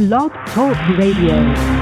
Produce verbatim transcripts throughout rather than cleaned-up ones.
Blog Talk Radio.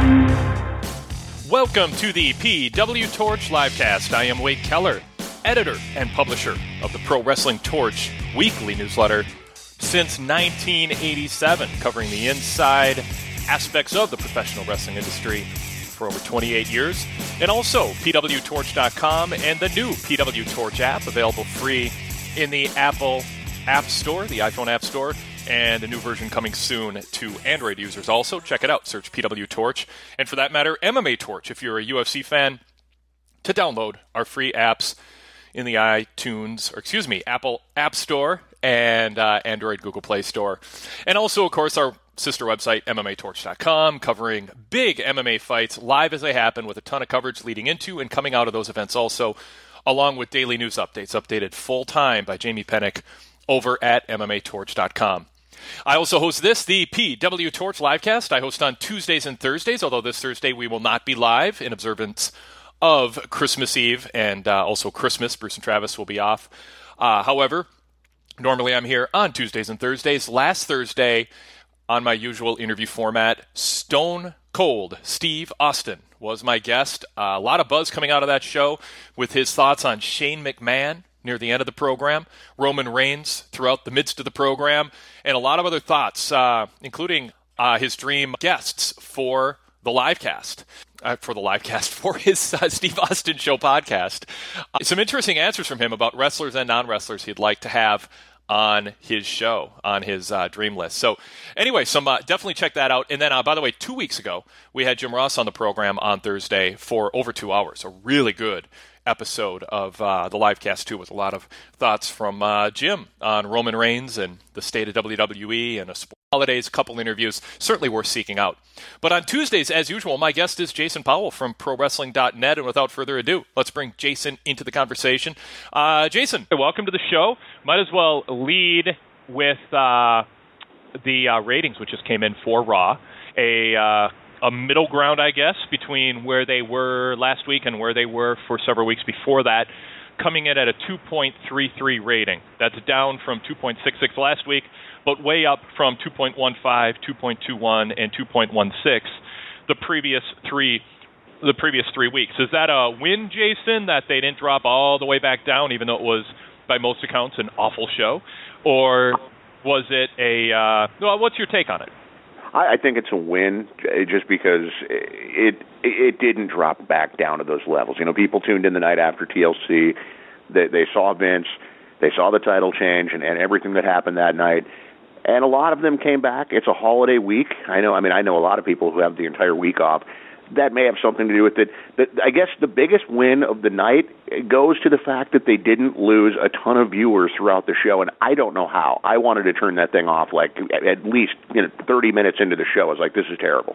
Welcome to the P W Torch Livecast. I am Wade Keller, editor and publisher of the Pro Wrestling Torch weekly newsletter since nineteen eighty-seven, covering the inside aspects of the professional wrestling industry for over twenty-eight years, and also P W Torch dot com and the new P W Torch app, available free in the Apple App Store, the iPhone App Store, and a new version coming soon to Android users also. Check it out. Search P W Torch. And for that matter, M M A Torch, if you're a U F C fan, to download our free apps in the iTunes, or excuse me, Apple App Store and uh, Android Google Play Store. And also, of course, our sister website, M M A Torch dot com, covering big M M A fights live as they happen, with a ton of coverage leading into and coming out of those events also, along with daily news updates, updated full-time by Jamie Pennick over at M M A Torch dot com. I also host this, the P W Torch Livecast. I host on Tuesdays and Thursdays, although this Thursday we will not be live in observance of Christmas Eve and uh, also Christmas. Bruce and Travis will be off. Uh, however, normally I'm here on Tuesdays and Thursdays. Last Thursday, on my usual interview format, Stone Cold Steve Austin was my guest. Uh, a lot of buzz coming out of that show with his thoughts on Shane McMahon near the end of the program, Roman Reigns throughout the midst of the program, and a lot of other thoughts, uh, including uh, his dream guests for the livecast, uh, for the livecast, for his uh, Steve Austin Show podcast. Uh, some interesting answers from him about wrestlers and non-wrestlers he'd like to have on his show, on his uh, dream list. So anyway, some uh, definitely check that out. And then, uh, by the way, two weeks ago, we had Jim Ross on the program on Thursday for over two hours. A really good episode of uh, the livecast, too, with a lot of thoughts from uh, Jim on Roman Reigns and the state of W W E and a sport holidays, couple interviews, certainly worth seeking out. But on Tuesdays, as usual, my guest is Jason Powell from Pro Wrestling dot net, and without further ado, let's bring Jason into the conversation. Uh, Jason, welcome to the show. Might as well lead with uh, the uh, ratings, which just came in for Raw. A uh, a middle ground, I guess, between where they were last week and where they were for several weeks before that, coming in at a two point three three rating. That's down from two point six six last week, but way up from two point one five, two point two one, and two point one six the previous three the previous three weeks. Is that a win, Jason, that they didn't drop all the way back down, even though it was, by most accounts, an awful show? Or was it a... Uh, well, what's your take on it? I think it's a win, just because it it didn't drop back down to those levels. You know, people tuned in the night after T L C. They, they saw Vince. They saw the title change and, and everything that happened that night. And a lot of them came back. It's a holiday week. I know. I mean, I know a lot of people who have the entire week off. That may have something to do with it. But I guess the biggest win of the night goes to the fact that they didn't lose a ton of viewers throughout the show, and I don't know how. I wanted to turn that thing off like at least you know thirty minutes into the show. I was like, this is terrible.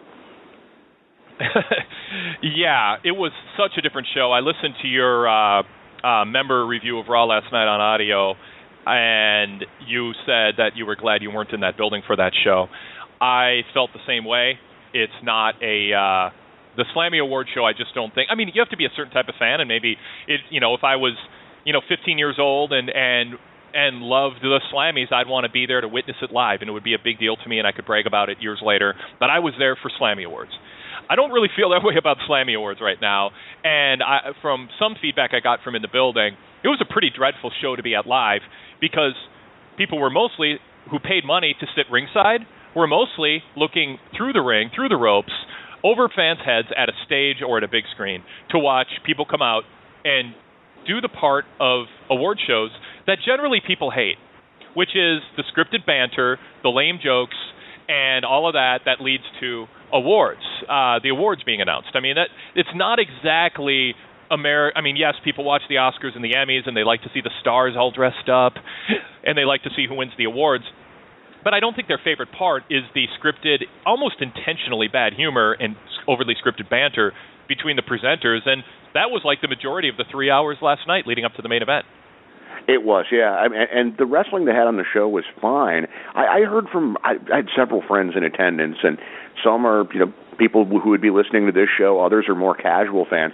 Yeah, it was such a different show. I listened to your uh, uh, member review of Raw last night on audio, and you said that you were glad you weren't in that building for that show. I felt the same way. It's not a... Uh, The Slammy Award show, I just don't think. I mean, you have to be a certain type of fan, and maybe it. You know, if I was, you know, fifteen years old and and and loved the Slammies, I'd want to be there to witness it live, and it would be a big deal to me, and I could brag about it years later. But I was there for Slammy Awards. I don't really feel that way about Slammy Awards right now, and I, from some feedback I got from in the building, it was a pretty dreadful show to be at live, because people were mostly, who paid money to sit ringside, were mostly looking through the ring, through the ropes, over fans' heads at a stage or at a big screen to watch people come out and do the part of award shows that generally people hate, which is the scripted banter, the lame jokes, and all of that that leads to awards, uh, the awards being announced. I mean, that it's not exactly Ameri- I mean, yes, people watch the Oscars and the Emmys, and they like to see the stars all dressed up, and they like to see who wins the awards. But I don't think their favorite part is the scripted, almost intentionally bad humor and overly scripted banter between the presenters. And that was like the majority of the three hours last night leading up to the main event. It was, yeah. I mean, and the wrestling they had on the show was fine. I, I heard from, I, I had several friends in attendance, and some are, you know, people who would be listening to this show. Others are more casual fans.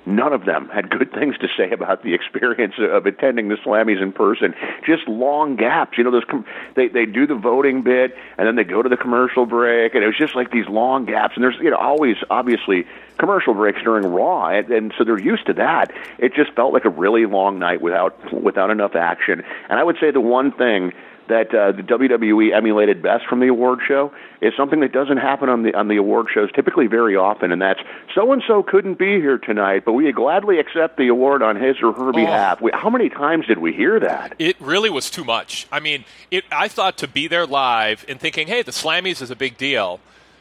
none of them had good things to say about the experience of attending the Slammies in person. Just long gaps. You know, those com- they they do the voting bit, and then they go to the commercial break, and it was just like these long gaps. And there's, you know, always, obviously, commercial breaks during Raw, and, and so they're used to that. It just felt like a really long night without without enough action. And I would say the one thing that uh, the W W E emulated best from the award show is something that doesn't happen on the on the award shows typically very often, and that's so-and-so couldn't be here tonight, but we gladly accept the award on his or her behalf. Oh. We, how many times did we hear that? It really was too much. I mean, it, I thought to be there live and thinking, hey, the Slammies is a big deal.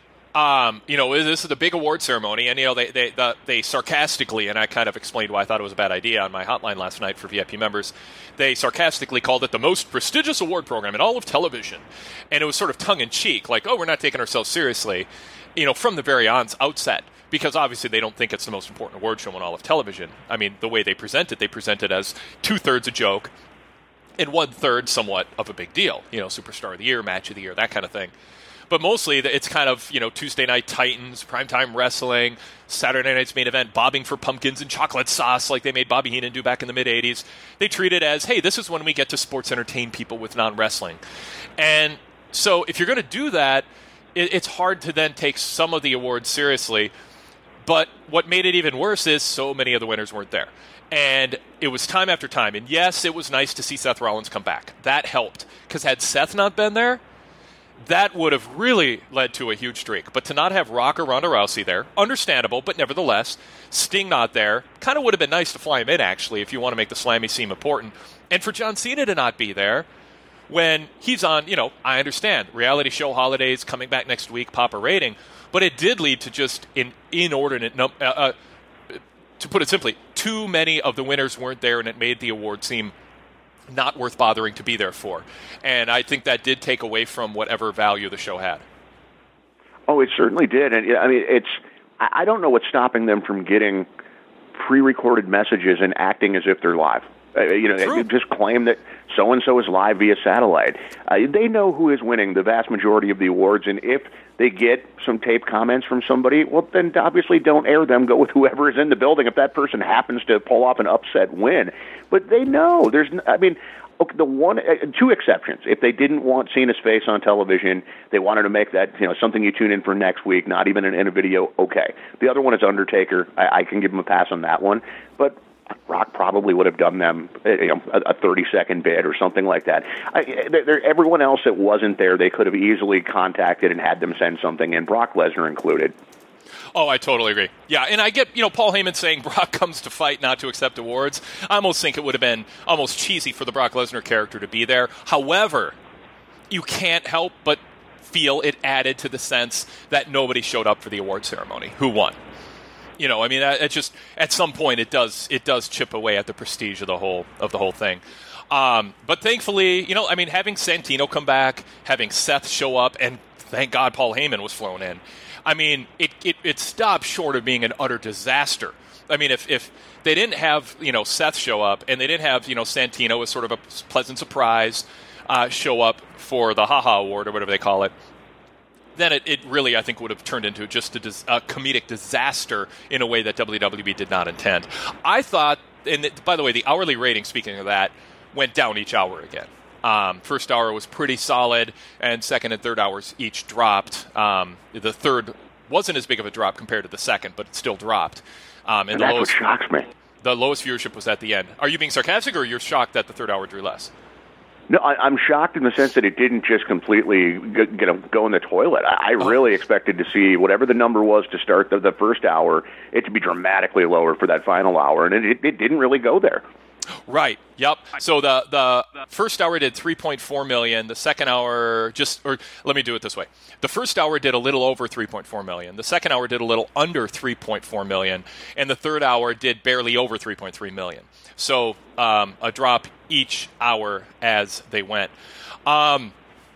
Um, you know, this is a big award ceremony, and, you know, they they the, they sarcastically, and I kind of explained why I thought it was a bad idea on my hotline last night for V I P members, they sarcastically called it the most prestigious award program in all of television. And it was sort of tongue-in-cheek, like, oh, we're not taking ourselves seriously, you know, from the very outset, because obviously they don't think it's the most important award show in all of television. I mean, the way they present it, they present it as two-thirds a joke and one-third somewhat of a big deal, you know, Superstar of the Year, Match of the Year, that kind of thing. But mostly, it's kind of, you know, Tuesday Night Titans, Primetime Wrestling, Saturday Night's Main Event, bobbing for pumpkins and chocolate sauce like they made Bobby Heenan do back in the mid-eighties. They treat it as, hey, this is when we get to sports entertain people with non-wrestling. And so if you're going to do that, it, it's hard to then take some of the awards seriously. But what made it even worse is so many of the winners weren't there. And it was time after time. And yes, it was nice to see Seth Rollins come back. That helped. Because had Seth not been there, that would have really led to a huge streak. But to not have Rock or Ronda Rousey there, understandable, but nevertheless, Sting not there, kind of would have been nice to fly him in, actually, if you want to make the Slammy seem important. And for John Cena to not be there when he's on, you know, I understand, reality show holidays, coming back next week, pop a rating, but it did lead to just an inordinate, num- uh, uh, to put it simply, too many of the winners weren't there, and it made the award seem not worth bothering to be there for. And I think that did take away from whatever value the show had. Oh, it certainly did. And I mean, it's, I don't know what's stopping them from getting pre-recorded messages and acting as if they're live. Uh, you know, True. They just claim that so-and-so is live via satellite. Uh, they know who is winning the vast majority of the awards, and if they get some tape comments from somebody, well, then obviously don't air them. Go with whoever is in the building if that person happens to pull off an upset win. But they know. There's, I mean, okay, the one, uh, two exceptions. If they didn't want Cena's face on television, they wanted to make that, you know, something you tune in for next week, not even in, in a video, okay. The other one is Undertaker. I, I can give him a pass on that one. But Rock probably would have done them, you know, a thirty-second bid or something like that. I, they're, everyone else that wasn't there, they could have easily contacted and had them send something in, Brock Lesnar included. Oh, I totally agree. Yeah, and I get, you know, Paul Heyman saying Brock comes to fight, not to accept awards. I almost think it would have been almost cheesy for the Brock Lesnar character to be there. However, you can't help but feel it added to the sense that nobody showed up for the award ceremony. Who won? You know, I mean, it just at some point it does it does chip away at the prestige of the whole of the whole thing. Um, but thankfully, you know, I mean, having Santino come back, having Seth show up, and thank God Paul Heyman was flown in. I mean, it it, it stopped short of being an utter disaster. I mean, if if they didn't have, you know, Seth show up, and they didn't have, you know, Santino as sort of a pleasant surprise uh, show up for the Haha Award or whatever they call it, then it, it really, I think, would have turned into just a, dis- a comedic disaster in a way that W W E did not intend. I thought, and it, by the way, the hourly rating, speaking of that, went down each hour again. Um, first hour was pretty solid, and second and third hours each dropped. Um, the third wasn't as big of a drop compared to the second, but it still dropped. Um, and, and the that's lowest, what shocks me. The lowest viewership was at the end. Are you being sarcastic, or you're shocked that the third hour drew less? No, I, I'm shocked in the sense that it didn't just completely g- get a, go in the toilet. I, I really expected to see whatever the number was to start the, the first hour, it to be dramatically lower for that final hour, and it, it didn't really go there. Right. Yep. So the the first hour did three point four million. The second hour just, or let me do it this way. The first hour did a little over three point four million. The second hour did a little under three point four million, and the third hour did barely over three point three million. So um, a drop each hour as they went. Um,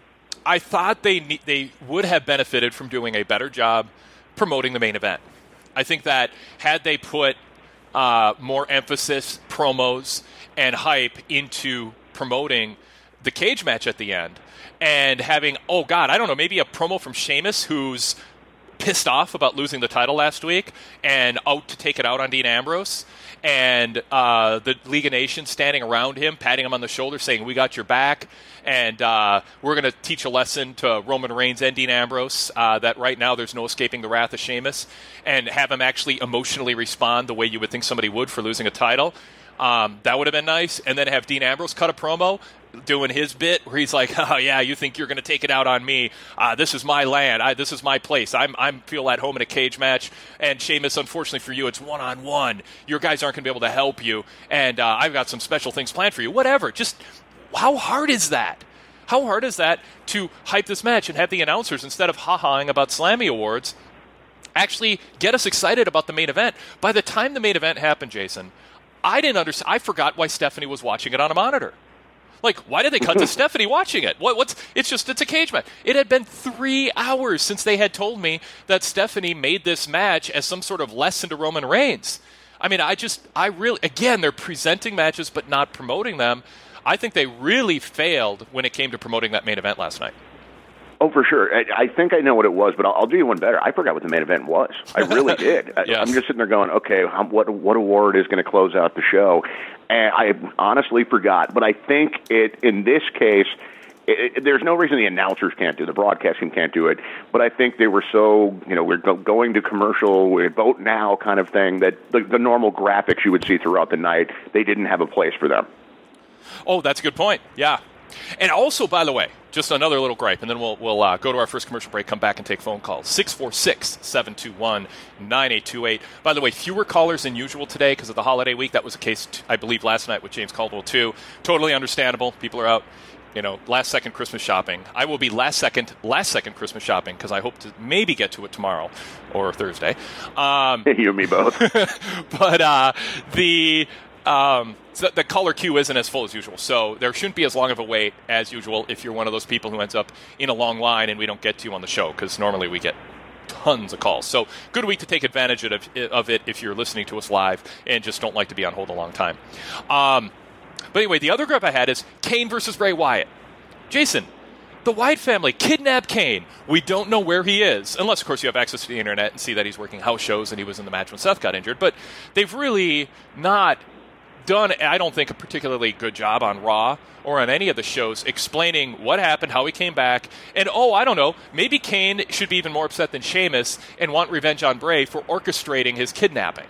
I thought they ne- they would have benefited from doing a better job promoting the main event. I think that had they put Uh, more emphasis, promos, and hype into promoting the cage match at the end, and having, oh God, I don't know, maybe a promo from Sheamus, who's pissed off about losing the title last week and out to take it out on Dean Ambrose. And uh, the League of Nations standing around him, patting him on the shoulder, saying, "We got your back, and uh, we're going to teach a lesson to Roman Reigns and Dean Ambrose uh, that right now there's no escaping the wrath of Sheamus," and have him actually emotionally respond the way you would think somebody would for losing a title. Um, that would have been nice. And then have Dean Ambrose cut a promo doing his bit where he's like, "Oh yeah, you think you're going to take it out on me? Uh, this is my land. I, this is my place. I'm I'm feel at home in a cage match." And Sheamus, unfortunately for you, it's one on one. Your guys aren't going to be able to help you, and uh, I've got some special things planned for you. Whatever. Just how hard is that? How hard is that to hype this match and have the announcers, instead of ha-haing about Slammy Awards, actually get us excited about the main event? By the time the main event happened, Jason, I didn't understand. I forgot why Stephanie was watching it on a monitor. Like, why did they cut to Stephanie watching it? What, what's? It's just, it's a cage match. It had been three hours since they had told me that Stephanie made this match as some sort of lesson to Roman Reigns. I mean, I just, I really, again, they're presenting matches but not promoting them. I think they really failed when it came to promoting that main event last night. Oh, for sure. I, I think I know what it was, but I'll, I'll do you one better. I forgot what the main event was. I really did. Yes. I, I'm just sitting there going, okay, how, what what award is going to close out the show? And I honestly forgot. But I think it in this case, it, it, there's no reason the announcers can't do it, the broadcasting can't do it. But I think they were so, you know, we're go, going to commercial, we vote now kind of thing, that the, the normal graphics you would see throughout the night, they didn't have a place for them. Oh, that's a good point. Yeah. And also, by the way, just another little gripe, and then we'll we'll uh, go to our first commercial break, come back and take phone calls. six four six, seven two one, nine eight two eight. By the way, fewer callers than usual today because of the holiday week. That was the case, t- I believe, last night with James Caldwell, too. Totally understandable. People are out, you know, last-second Christmas shopping. I will be last-second last-second Christmas shopping because I hope to maybe get to it tomorrow or Thursday. Um, you and me both. but uh, the... Um, so the color queue isn't as full as usual, so there shouldn't be as long of a wait as usual if you're one of those people who ends up in a long line and we don't get to you on the show, because normally we get tons of calls. So good week to take advantage of, of it if you're listening to us live and just don't like to be on hold a long time. Um, but anyway, the other group I had is Kane versus Bray Wyatt. Jason, the Wyatt family kidnapped Kane. We don't know where he is, unless, of course, you have access to the internet and see that he's working house shows and he was in the match when Seth got injured. But they've really not done, I don't think, a particularly good job on Raw or on any of the shows explaining what happened, how he came back, and, oh, I don't know, maybe Kane should be even more upset than Sheamus and want revenge on Bray for orchestrating his kidnapping.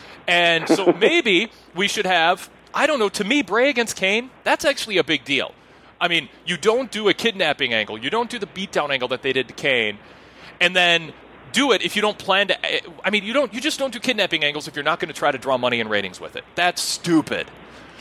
And so maybe we should have, I don't know, to me, Bray against Kane, that's actually a big deal. I mean, you don't do a kidnapping angle, you don't do the beatdown angle that they did to Kane, and then do it if you don't plan to. I mean, you don't. You just don't do kidnapping angles if you're not going to try to draw money and ratings with it. That's stupid.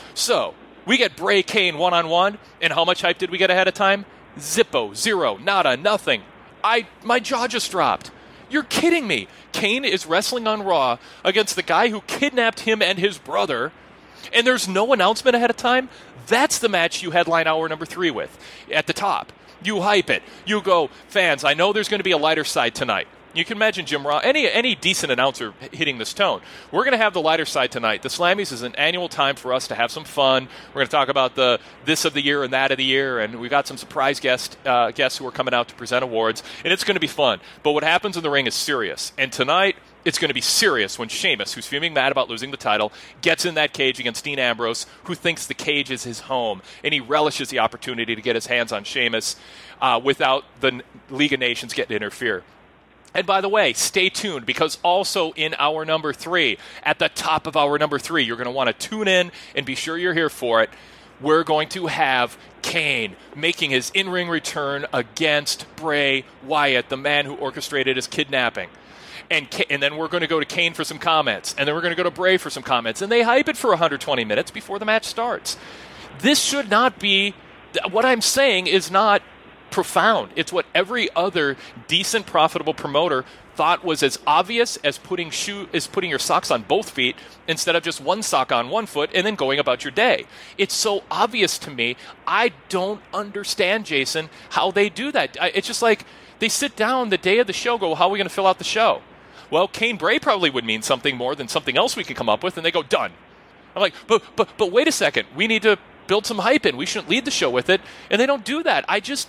So we get Bray Kane one on one, and how much hype did we get ahead of time? Zippo, zero, nada, nothing. I my jaw just dropped. You're kidding me. Kane is wrestling on Raw against the guy who kidnapped him and his brother, and there's no announcement ahead of time. That's the match you headline hour number three with at the top. You hype it. You go, fans, I know there's going to be a lighter side tonight. You can imagine Jim Ross, any any decent announcer hitting this tone. We're going to have the lighter side tonight. The Slammies is an annual time for us to have some fun. We're going to talk about the this of the year and that of the year, and we've got some surprise guest, uh, guests who are coming out to present awards, and it's going to be fun. But what happens in the ring is serious. And tonight, it's going to be serious when Sheamus, who's fuming mad about losing the title, gets in that cage against Dean Ambrose, who thinks the cage is his home, and he relishes the opportunity to get his hands on Sheamus uh, without the League of Nations getting to interfere. And by the way, stay tuned, because also in our number three, at the top of our number three, you're going to want to tune in and be sure you're here for it. We're going to have Kane making his in-ring return against Bray Wyatt, the man who orchestrated his kidnapping. And and then we're going to go to Kane for some comments, and then we're going to go to Bray for some comments, and they hype it for one hundred twenty minutes before the match starts. This should not be, what I'm saying is not profound. It's what every other decent, profitable promoter thought was as obvious as putting shoe as putting your socks on both feet instead of just one sock on one foot and then going about your day. It's so obvious to me. I don't understand, Jason, how they do that. I, it's just like they sit down the day of the show, go, how are we going to fill out the show? Well, Kane Bray probably would mean something more than something else we can come up with, and they go, done. I'm like, but but but wait a second. We need to build some hype in. We shouldn't lead the show with it, and they don't do that. I just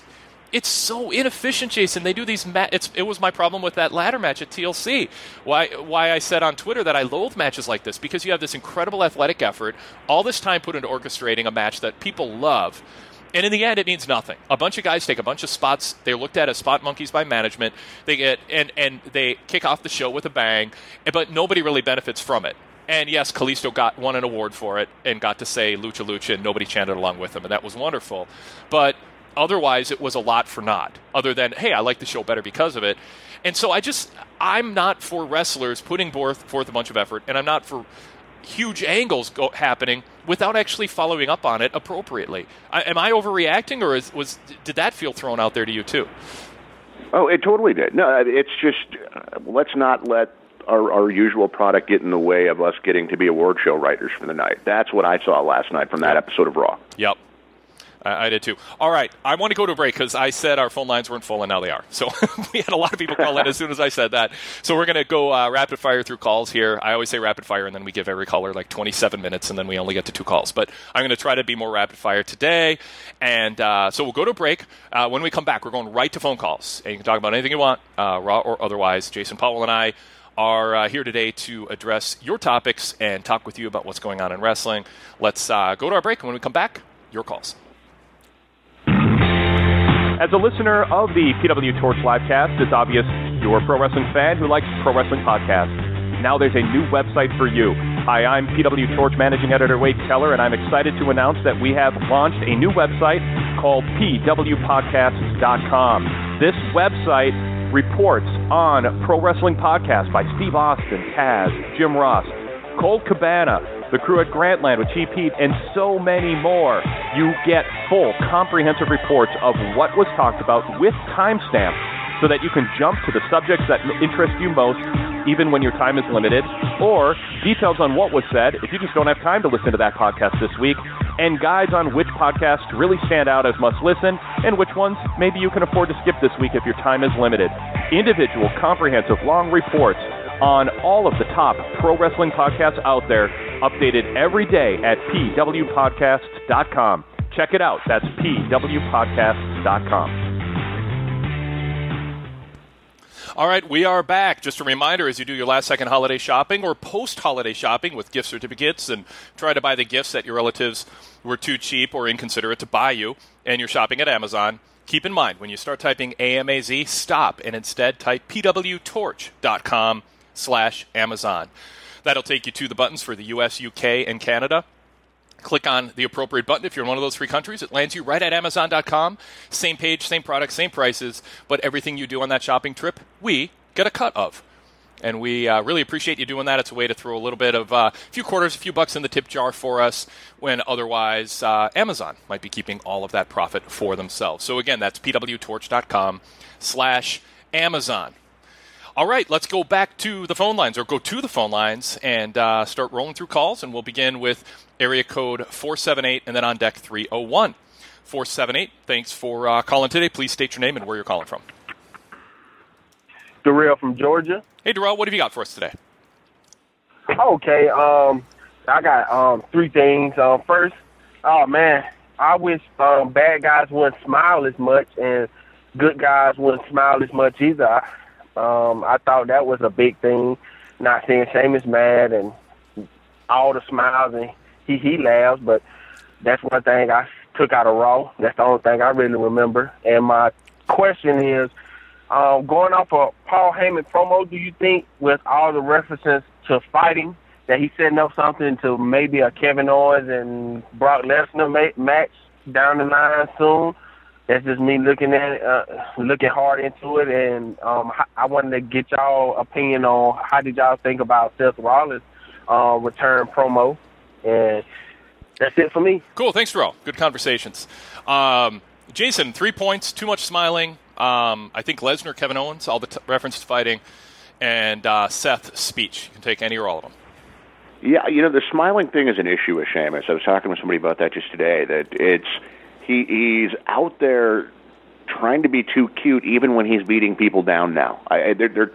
It's so inefficient, Jason. They do these. Ma- it's, it was my problem with that ladder match at T L C. Why? Why I said on Twitter that I loathe matches like this, because you have this incredible athletic effort, all this time put into orchestrating a match that people love, and in the end, it means nothing. A bunch of guys take a bunch of spots. They're looked at as spot monkeys by management. They get and and they kick off the show with a bang, but nobody really benefits from it. And yes, Kalisto got won an award for it and got to say Lucha Lucha, and nobody chanted along with him, and that was wonderful. But otherwise, it was a lot for naught, other than, hey, I like the show better because of it. And so I just, I'm not for wrestlers putting forth, forth a bunch of effort, and I'm not for huge angles go, happening without actually following up on it appropriately. I, am I overreacting, or is, was did that feel thrown out there to you too? Oh, it totally did. No, it's just, uh, let's not let our, our usual product get in the way of us getting to be award show writers for the night. That's what I saw last night from that Yep. episode of Raw. Yep. I did too. All right, I want to go to a break because I said our phone lines weren't full, and now they are. So we had a lot of people call in as soon as I said that. So we're going to go uh, rapid fire through calls here. I always say rapid fire, and then we give every caller like twenty-seven minutes, and then we only get to two calls. But I'm going to try to be more rapid fire today. And uh, so we'll go to a break. Uh, when we come back, we're going right to phone calls. And you can talk about anything you want, uh, Raw or otherwise. Jason Powell and I are uh, here today to address your topics and talk with you about what's going on in wrestling. Let's uh, go to our break, and when we come back, your calls. As a listener of the P W Torch Livecast, it's obvious you're a pro wrestling fan who likes pro wrestling podcasts. Now there's a new website for you. Hi, I'm P W Torch Managing Editor Wade Keller, and I'm excited to announce that we have launched a new website called P W podcasts dot com. This website reports on pro wrestling podcasts by Steve Austin, Taz, Jim Ross, Colt Cabana, the crew at Grantland with Chief Heat, and so many more. You get full, comprehensive reports of what was talked about with timestamps so that you can jump to the subjects that interest you most, even when your time is limited, or details on what was said if you just don't have time to listen to that podcast this week, and guides on which podcasts really stand out as must listen, and which ones maybe you can afford to skip this week if your time is limited. Individual, comprehensive, long reports on all of the top pro wrestling podcasts out there, updated every day at P W podcasts dot com. Check it out. That's P W podcasts dot com. All right, we are back. Just a reminder, as you do your last-second holiday shopping or post-holiday shopping with gift certificates and try to buy the gifts that your relatives were too cheap or inconsiderate to buy you, and you're shopping at Amazon, keep in mind, when you start typing A M A Z, stop and instead type P W torch dot com slash Amazon. That'll take you to the buttons for the U S, U K, and Canada. Click on the appropriate button if you're in one of those three countries. It lands you right at Amazon dot com. Same page, same product, same prices, but everything you do on that shopping trip, we get a cut of. And we uh, really appreciate you doing that. It's a way to throw a little bit of uh, a few quarters, a few bucks in the tip jar for us when otherwise uh, Amazon might be keeping all of that profit for themselves. So again, that's P W torch dot com slash Amazon. All right, let's go back to the phone lines, or go to the phone lines and uh, start rolling through calls. And we'll begin with area code four seven eight and then on deck three oh one. four seven eight, thanks for uh, calling today. Please state your name and where you're calling from. Darrell from Georgia. Hey, Darrell, what have you got for us today? Okay, um, I got um, three things. Uh, first, oh, man, I wish um, bad guys wouldn't smile as much and good guys wouldn't smile as much either. Um, I thought that was a big thing, not seeing Sheamus mad and all the smiles and he, he laughs, but that's one thing I took out of Raw. That's the only thing I really remember. And my question is, um, going off a Paul Heyman promo, do you think with all the references to fighting that he's setting up something to maybe a Kevin Owens and Brock Lesnar ma- match down the line soon? That's just me looking at it, uh, looking hard into it, and um, I wanted to get y'all opinion on how did y'all think about Seth Rollins' uh, return promo, and that's it for me. Cool, thanks, Darrell. Good conversations. Um, Jason, three points, too much smiling. Um, I think Lesnar, Kevin Owens, all the t- reference to fighting, and uh, Seth's speech. You can take any or all of them. Yeah, you know, the smiling thing is an issue with Sheamus. I was talking with somebody about that just today, that it's He, he's out there trying to be too cute, even when he's beating people down now. I, they're, they're,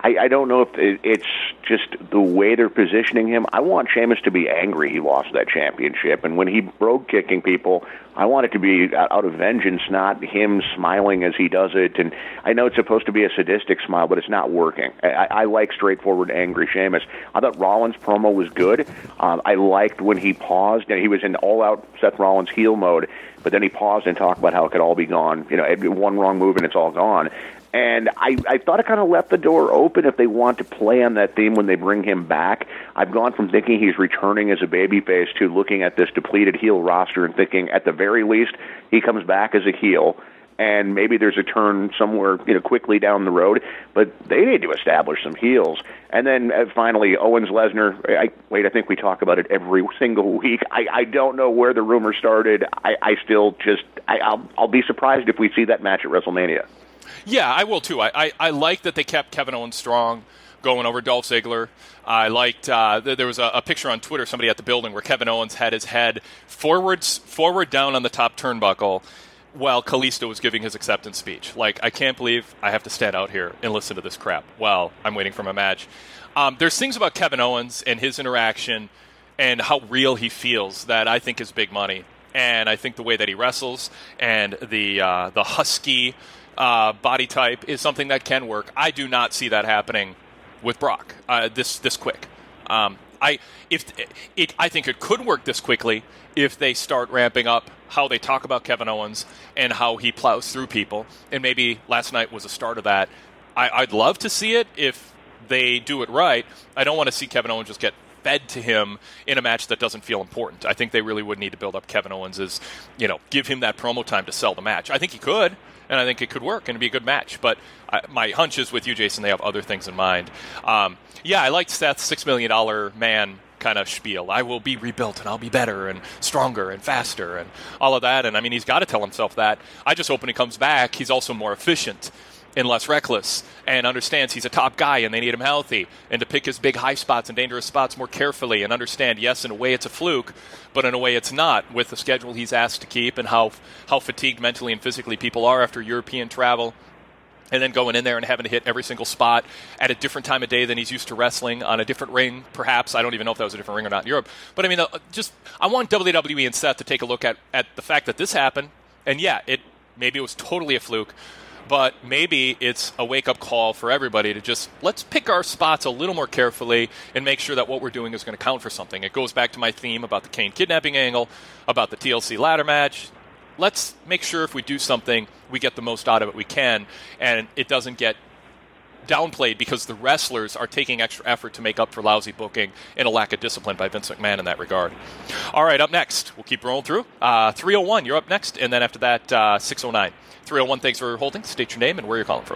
I, I don't know if it, it's just the way they're positioning him. I want Sheamus to be angry he lost that championship, and when he broke kicking people, I want it to be out of vengeance, not him smiling as he does it. And I know it's supposed to be a sadistic smile, but it's not working. I, I like straightforward, angry Sheamus. I thought Rollins' promo was good. Um, I liked when he paused, and he was in all-out Seth Rollins heel mode, but then he paused and talked about how it could all be gone. You know, one wrong move and it's all gone. And I, I thought it kind of left the door open if they want to play on that theme when they bring him back. I've gone from thinking he's returning as a babyface to looking at this depleted heel roster and thinking, at the very least, he comes back as a heel, and maybe there's a turn somewhere, you know, quickly down the road. But they need to establish some heels. And then uh, finally, Owens-Lesnar. I, wait, I think we talk about it every single week. I, I don't know where the rumor started. I, I still just, I, I'll, I'll be surprised if we see that match at WrestleMania. Yeah, I will too. I, I, I like that they kept Kevin Owens strong going over Dolph Ziggler. I liked uh, th- there was a, a picture on Twitter, somebody at the building, where Kevin Owens had his head forwards, forward down on the top turnbuckle while Kalisto was giving his acceptance speech. Like, I can't believe I have to stand out here and listen to this crap while I'm waiting for my match. Um, there's things about Kevin Owens and his interaction and how real he feels that I think is big money. And I think the way that he wrestles and the uh, the husky Uh, body type is something that can work. I do not see that happening with Brock uh, this this quick. Um, I if it, I think it could work this quickly if they start ramping up how they talk about Kevin Owens and how he plows through people. And maybe last night was a start of that. I, I'd love to see it if they do it right. I don't want to see Kevin Owens just get fed to him in a match that doesn't feel important. I think they really would need to build up Kevin Owens as, you know, give him that promo time to sell the match. I think he could. And I think it could work and be a good match. But I, my hunch is with you, Jason, they have other things in mind. Um, yeah, I liked Seth's six million dollars man kind of spiel. I will be rebuilt, and I'll be better and stronger and faster and all of that. And, I mean, he's got to tell himself that. I just hope when he comes back, he's also more efficient and less reckless and understands he's a top guy and they need him healthy, and to pick his big high spots and dangerous spots more carefully and understand, yes, in a way it's a fluke, but in a way it's not, with the schedule he's asked to keep and how how fatigued mentally and physically people are after European travel, and then going in there and having to hit every single spot at a different time of day than he's used to wrestling, on a different ring, perhaps. I don't even know if that was a different ring or not in Europe. But, I mean, just I want W W E and Seth to take a look at, at the fact that this happened, and, yeah, it maybe it was totally a fluke, but maybe it's a wake-up call for everybody to just, let's pick our spots a little more carefully and make sure that what we're doing is going to count for something. It goes back to my theme about the Kane kidnapping angle, about the T L C ladder match. Let's make sure if we do something, we get the most out of it we can, and it doesn't get downplayed because the wrestlers are taking extra effort to make up for lousy booking and a lack of discipline by Vince McMahon in that regard. All right, up next, we'll keep rolling through. Uh, three oh one, you're up next, and then after that, uh, six oh nine. three oh one, thanks for holding. State your name and where you're calling from.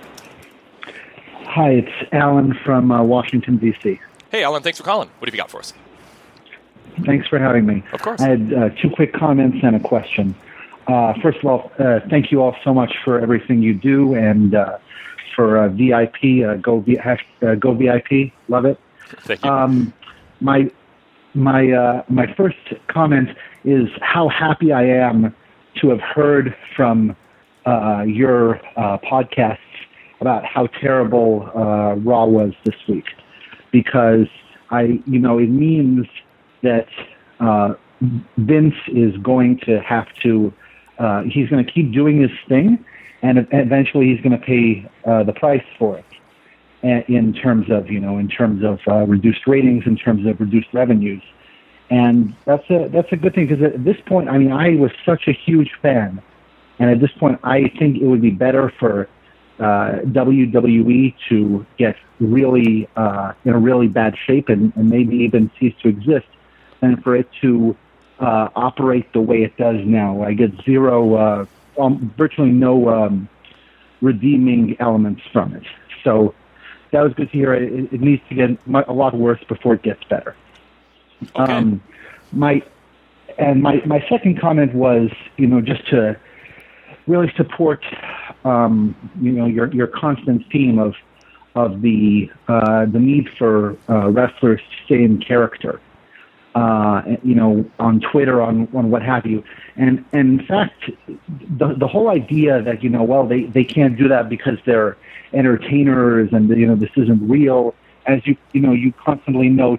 Hi, it's Alan from uh, Washington, D C Hey, Alan, thanks for calling. What have you got for us? Thanks for having me. Of course. I had uh, two quick comments and a question. Uh, first of all, uh, thank you all so much for everything you do, and uh, for uh, V I P, uh, go, v- hash, uh, go V I P, love it. Thank you. Um, my my uh, my first comment is how happy I am to have heard from uh, your uh, podcasts about how terrible uh, Raw was this week, because I, you know, it means that uh, Vince is going to have to, uh, he's going to keep doing his thing, and eventually he's going to pay uh, the price for it, and in terms of, you know, in terms of uh, reduced ratings, in terms of reduced revenues. And that's a that's a good thing, because at this point, I mean, I was such a huge fan, and at this point, I think it would be better for uh, W W E to get really uh, in a really bad shape and, and maybe even cease to exist, than for it to uh, operate the way it does now. I get zero, uh, um, virtually no um, redeeming elements from it. So that was good to hear. It, it needs to get a lot worse before it gets better. Okay. Um, my and my, my second comment was, you know, just to really support, um, you know, your your constant theme of of the uh, the need for uh, wrestlers to stay in character. uh, you know, on Twitter, on, on what have you. And, and in fact, the, the whole idea that, you know, well, they, they can't do that because they're entertainers and, you know, this isn't real, as you, you know, you constantly note,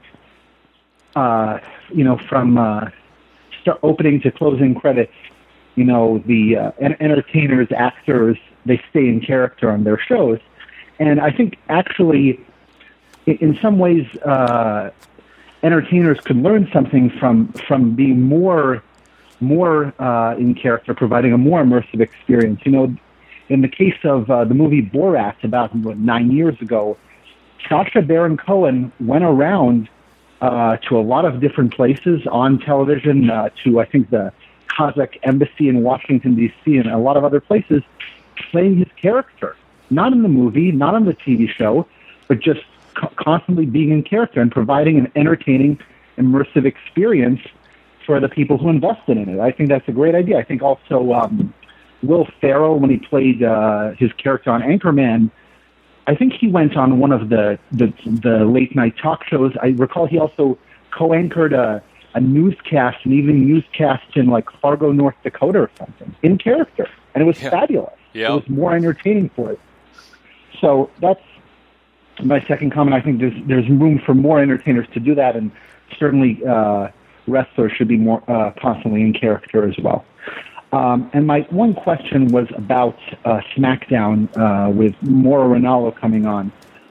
uh, you know, from uh, start opening to closing credits, you know, the uh, entertainers, actors, they stay in character on their shows. And I think actually, in some ways, uh, entertainers could learn something from from being more more uh, in character, providing a more immersive experience. You know, in the case of uh, the movie Borat, about what, nine years ago, Sacha Baron Cohen went around uh, to a lot of different places on television, uh, to I think the Kazakh embassy in Washington D C and a lot of other places, playing his character, not in the movie, not on the T V show, but just constantly being in character and providing an entertaining, immersive experience for the people who invested in it. I think that's a great idea. I think also um, Will Ferrell, when he played uh, his character on Anchorman, I think he went on one of the, the, the late-night talk shows. I recall he also co-anchored a, a newscast, and even newscast in like Fargo, North Dakota or something, in character. And it was yeah. fabulous. Yeah. It was more entertaining for it. So that's my second comment. I think there's there's room for more entertainers to do that, and certainly uh, wrestlers should be more uh, constantly in character as well. Um, and my one question was about uh, SmackDown uh, with Mauro Ranallo coming on.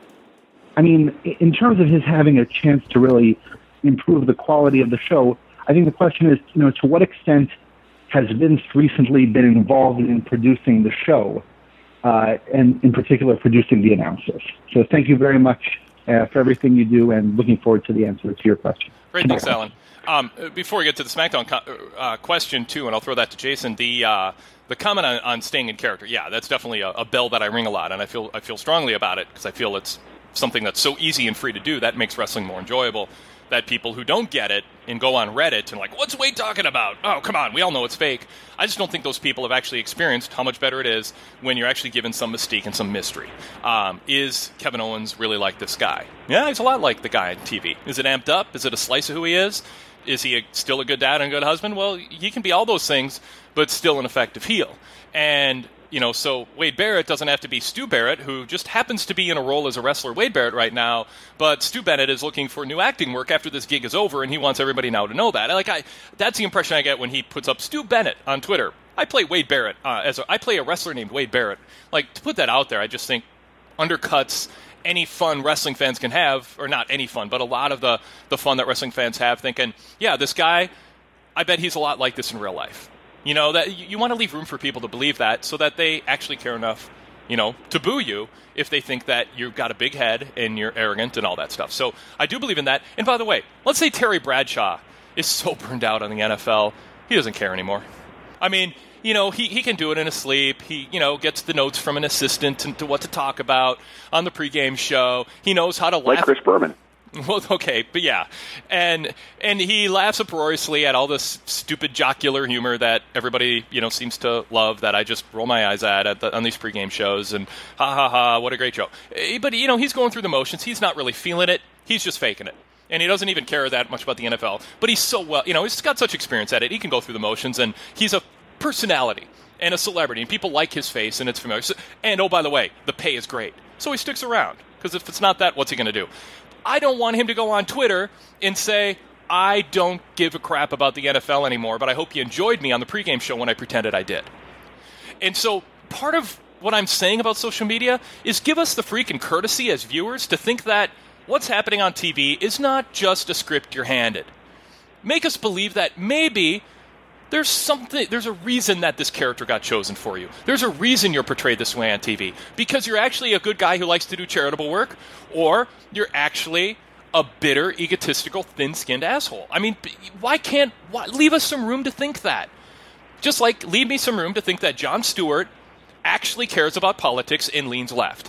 I mean, in terms of his having a chance to really improve the quality of the show, I think the question is, you know, to what extent has Vince recently been involved in producing the show? Uh, and in particular, producing the announcers. So thank you very much uh, for everything you do, and looking forward to the answer to your question. Great, thanks, Alan. Um, before we get to the SmackDown co- uh, question, too, and I'll throw that to Jason, the uh, the comment on, on staying in character, yeah, that's definitely a, a bell that I ring a lot, and I feel I feel strongly about it, because I feel it's something that's so easy and free to do, that makes wrestling more enjoyable, that people who don't get it and go on Reddit and like, what's Wade talking about? Oh, come on, we all know it's fake. I just don't think those people have actually experienced how much better it is when you're actually given some mystique and some mystery. Um, is Kevin Owens really like this guy? Yeah, he's a lot like the guy on T V. Is it amped up? Is it a slice of who he is? Is he a, still a good dad and a good husband? Well, he can be all those things, but still an effective heel. And you know, so Wade Barrett doesn't have to be Stu Barrett, who just happens to be in a role as a wrestler Wade Barrett right now, but Stu Bennett is looking for new acting work after this gig is over, and he wants everybody now to know that. Like, I, that's the impression I get when he puts up Stu Bennett on Twitter. I play Wade Barrett, uh, as a, I play a wrestler named Wade Barrett. Like, to put that out there, I just think undercuts any fun wrestling fans can have, or not any fun, but a lot of the, the fun that wrestling fans have, thinking, yeah, this guy, I bet he's a lot like this in real life. You know, that you, you want to leave room for people to believe that, so that they actually care enough, you know, to boo you if they think that you've got a big head and you're arrogant and all that stuff. So I do believe in that. And by the way, let's say Terry Bradshaw is so burned out on the N F L, he doesn't care anymore. I mean, you know, he, he can do it in his sleep. He, you know, gets the notes from an assistant and to what to talk about on the pregame show. He knows how to laugh. Like Chris Berman. Well, okay, but yeah. And and he laughs uproariously at all this stupid jocular humor that everybody, you know, seems to love, that I just roll my eyes at, at the, on these pregame shows, and ha ha ha, what a great show. But, you know, he's going through the motions. He's not really feeling it. He's just faking it. And he doesn't even care that much about the N F L. But he's so well, you know, he's got such experience at it. He can go through the motions, and he's a personality and a celebrity, and people like his face, and it's familiar. So, and, oh, by the way, the pay is great. So he sticks around, because if it's not that, what's he going to do? I don't want him to go on Twitter and say, I don't give a crap about the N F L anymore, but I hope you enjoyed me on the pregame show when I pretended I did. And so part of what I'm saying about social media is give us the freaking courtesy as viewers to think that what's happening on T V is not just a script you're handed. Make us believe that maybe there's something, there's a reason that this character got chosen for you. There's a reason you're portrayed this way on T V. Because you're actually a good guy who likes to do charitable work, or you're actually a bitter, egotistical, thin-skinned asshole. I mean, why can't, why, leave us some room to think that. Just like, leave me some room to think that Jon Stewart actually cares about politics and leans left.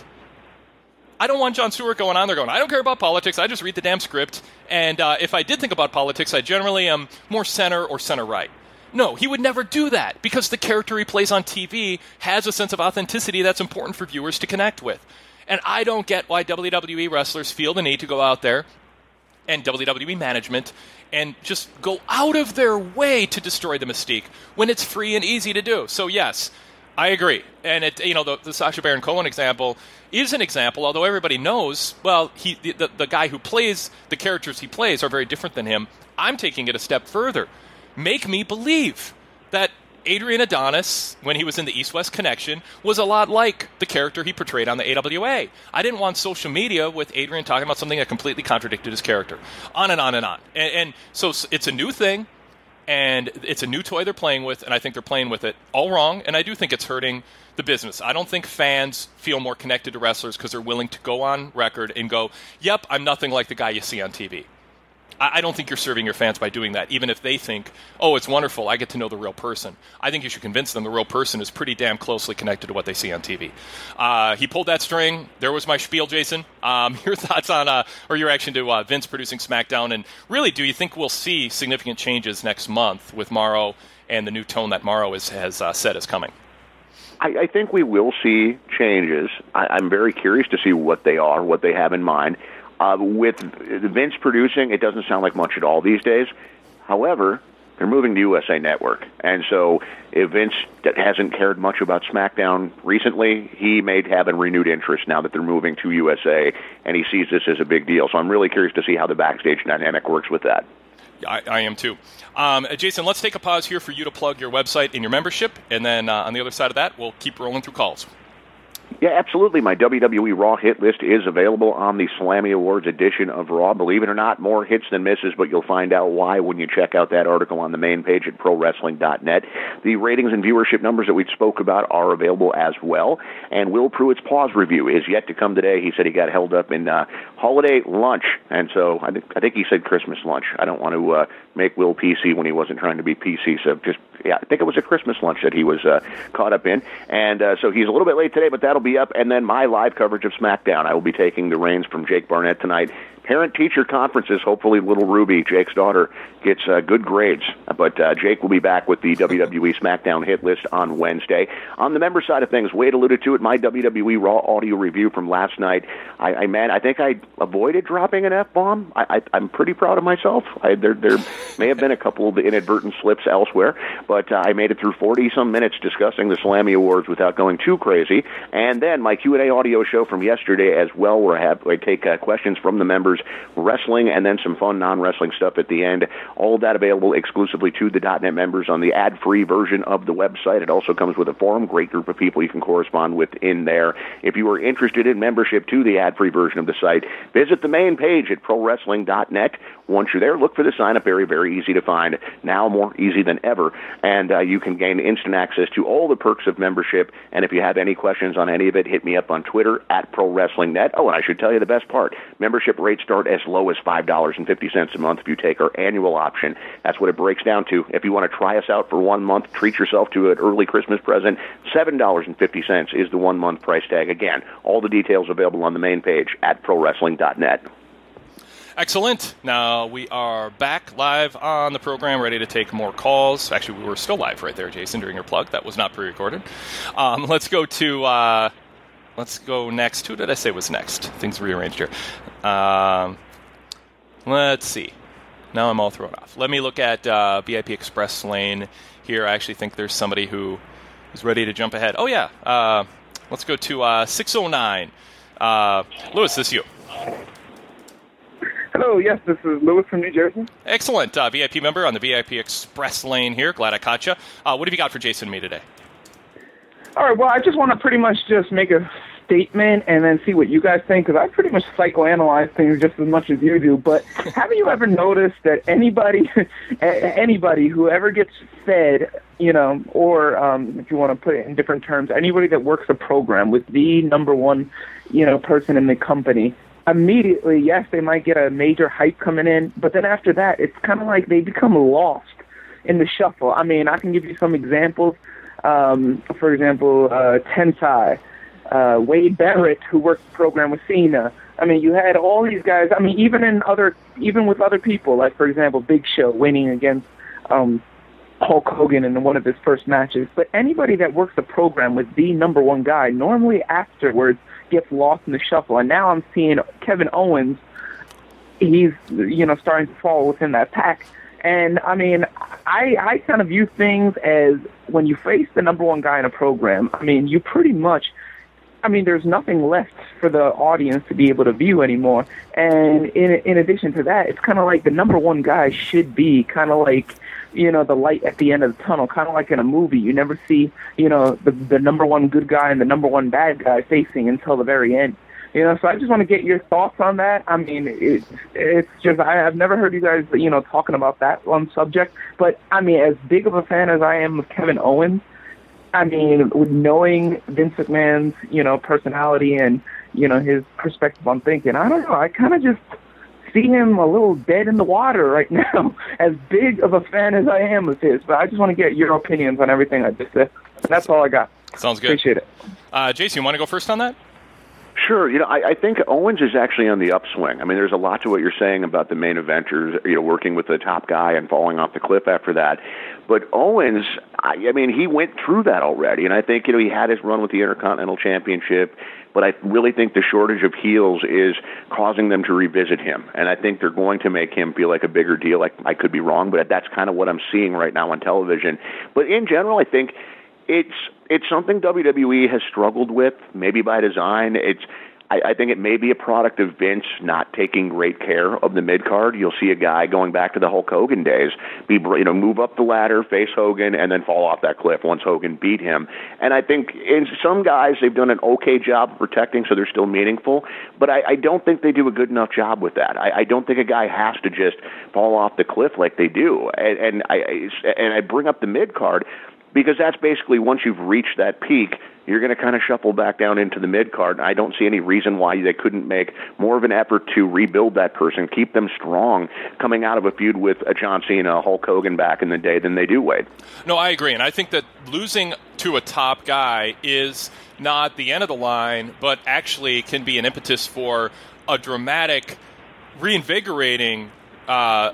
I don't want Jon Stewart going on there going, I don't care about politics, I just read the damn script, and uh, if I did think about politics, I generally am more center or center-right. No, he would never do that, because the character he plays on T V has a sense of authenticity that's important for viewers to connect with. And I don't get why W W E wrestlers feel the need to go out there and W W E management and just go out of their way to destroy the Mystique when it's free and easy to do. So, yes, I agree. And, it, you know, the, the Sacha Baron Cohen example is an example, although everybody knows, well, he the, the, the guy who plays, the characters he plays are very different than him. I'm taking it a step further. Make me believe that Adrian Adonis, when he was in the East-West Connection, was a lot like the character he portrayed on the A W A. I didn't want social media with Adrian talking about something that completely contradicted his character. On and on and on. And, and so it's a new thing, and it's a new toy they're playing with, and I think they're playing with it all wrong, and I do think it's hurting the business. I don't think fans feel more connected to wrestlers because they're willing to go on record and go, yep, I'm nothing like the guy you see on T V. I don't think you're serving your fans by doing that, even if they think, oh, it's wonderful, I get to know the real person. I think you should convince them the real person is pretty damn closely connected to what they see on T V. Uh, he pulled that string. There was my spiel, Jason. Um, your thoughts on, uh, or your reaction to uh, Vince producing SmackDown, and really, do you think we'll see significant changes next month with Morrow and the new tone that Morrow is, has uh, said is coming? I, I think we will see changes. I, I'm very curious to see what they are, what they have in mind. Uh, with Vince producing, it doesn't sound like much at all these days. However, they're moving to U S A Network. And so if Vince hasn't cared much about SmackDown recently, he may have a renewed interest now that they're moving to U S A, and he sees this as a big deal. So I'm really curious to see how the backstage dynamic works with that. I, I am too. Um, Jason, let's take a pause here for you to plug your website and your membership, and then uh, on the other side of that, we'll keep rolling through calls. Yeah, absolutely. My W W E Raw hit list is available on the Slammy Awards edition of Raw. Believe it or not, more hits than misses, but you'll find out why when you check out that article on the main page at pro wrestling dot net. The ratings and viewership numbers that we spoke about are available as well. And Will Pruitt's Pause review is yet to come today. He said he got held up in uh, holiday lunch, and so I, th- I think he said Christmas lunch. I don't want to uh, make Will P C when he wasn't trying to be P C, so just, yeah, I think it was a Christmas lunch that he was uh, caught up in. And uh, so he's a little bit late today, but that'll be up. And then my live coverage of SmackDown. I will be taking the reins from Jake Barnett tonight. Parent-teacher conferences. Hopefully little Ruby, Jake's daughter, gets uh, good grades. But uh, Jake will be back with the W W E SmackDown hit list on Wednesday. On the member side of things, Wade alluded to it, my W W E Raw audio review from last night. I, I man, I think I avoided dropping an F-bomb. I, I, I'm pretty proud of myself. I, there, there may have been a couple of inadvertent slips elsewhere, but uh, I made it through forty-some minutes discussing the Slammy Awards without going too crazy. And then my Q and A audio show from yesterday as well, where I, have, I take uh, questions from the members, wrestling, and then some fun non-wrestling stuff at the end. All of that available exclusively to the .net members on the ad-free version of the website. It also comes with a forum, great group of people you can correspond with in there. If you are interested in membership to the ad-free version of the site, visit the main page at pro wrestling dot net. Once you're there, look for the sign-up area, very easy to find, now more easy than ever, and uh, you can gain instant access to all the perks of membership, and if you have any questions on any of it, hit me up on Twitter, at pro wrestling net. Oh, and I should tell you the best part, membership rates start as low as five dollars and fifty cents a month if you take our annual option. That's what it breaks down to. If you want to try us out for one month, treat yourself to an early Christmas present, seven dollars and fifty cents is the one-month price tag. Again, all the details available on the main page at pro wrestling dot net. Excellent. Now we are back live on the program, ready to take more calls. Actually, we were still live right there, Jason, during your plug. That was not pre-recorded. Um, let's go to, uh, let's go next. Who did I say was next? Things rearranged here. Um, let's see. Now I'm all thrown off. Let me look at uh, V I P Express Lane here. I actually think there's somebody who is ready to jump ahead. Oh, yeah. Uh, let's go to uh, six oh nine. Uh, Lewis, this is you. Hello, yes, this is Lewis from New Jersey. Excellent. Uh, V I P member on the V I P Express Lane here. Glad I caught you. Uh, what have you got for Jason and me today? All right, well, I just want to pretty much just make a statement and then see what you guys think, because I pretty much psychoanalyze things just as much as you do. But haven't you ever noticed that anybody, anybody who ever gets fed, you know, or um, if you want to put it in different terms, anybody that works a program with the number one, you know, person in the company, immediately, yes, they might get a major hype coming in, but then after that, it's kind of like they become lost in the shuffle. I mean, I can give you some examples. Um, for example, uh, Tensai, uh, Wade Barrett, who worked the program with Cena. I mean, you had all these guys. I mean, even in other, even with other people, like for example, Big Show winning against um, Hulk Hogan in one of his first matches. But anybody that works the program with the number one guy, normally afterwards gets lost in the shuffle. And now I'm seeing Kevin Owens he's, you know, starting to fall within that pack. And, I mean, I, I kind of view things as when you face the number one guy in a program, I mean, you pretty much, I mean, there's nothing left for the audience to be able to view anymore. And in in addition to that, it's kind of like the number one guy should be kind of like, you know, the light at the end of the tunnel, kind of like in a movie. You never see, you know, the, the number one good guy and the number one bad guy facing until the very end. You know, so I just want to get your thoughts on that. I mean, it's, it's just, I, I've never heard you guys, you know, talking about that one subject. But, I mean, as big of a fan as I am of Kevin Owens, I mean, with knowing Vince McMahon's, you know, personality and, you know, his perspective on thinking, I don't know, I kind of just see him a little dead in the water right now, as big of a fan as I am of his. But I just want to get your opinions on everything I just said. That's all I got. Sounds good. Appreciate it. Uh, Jason, you want to go first on that? Sure. You know, I, I think Owens is actually on the upswing. I mean, there's a lot to what you're saying about the main eventers, you know, working with the top guy and falling off the cliff after that. But Owens, I, I mean, he went through that already. And I think, you know, he had his run with the Intercontinental Championship. But I really think the shortage of heels is causing them to revisit him. And I think they're going to make him feel like a bigger deal. Like, I could be wrong, but that's kind of what I'm seeing right now on television. But in general, I think it's it's something W W E has struggled with, maybe by design. It's I, I think it may be a product of Vince not taking great care of the mid-card. You'll see a guy going back to the Hulk Hogan days, be you know, move up the ladder, face Hogan, and then fall off that cliff once Hogan beat him. And I think in some guys, they've done an okay job of protecting, so they're still meaningful. But I, I don't think they do a good enough job with that. I, I don't think a guy has to just fall off the cliff like they do. And, and I and I bring up the mid-card because that's basically once you've reached that peak, you're going to kind of shuffle back down into the mid-card. I don't see any reason why they couldn't make more of an effort to rebuild that person, keep them strong coming out of a feud with a John Cena, Hulk Hogan back in the day than they do, Wade. No, I agree. And I think that losing to a top guy is not the end of the line, but actually can be an impetus for a dramatic, reinvigorating, uh,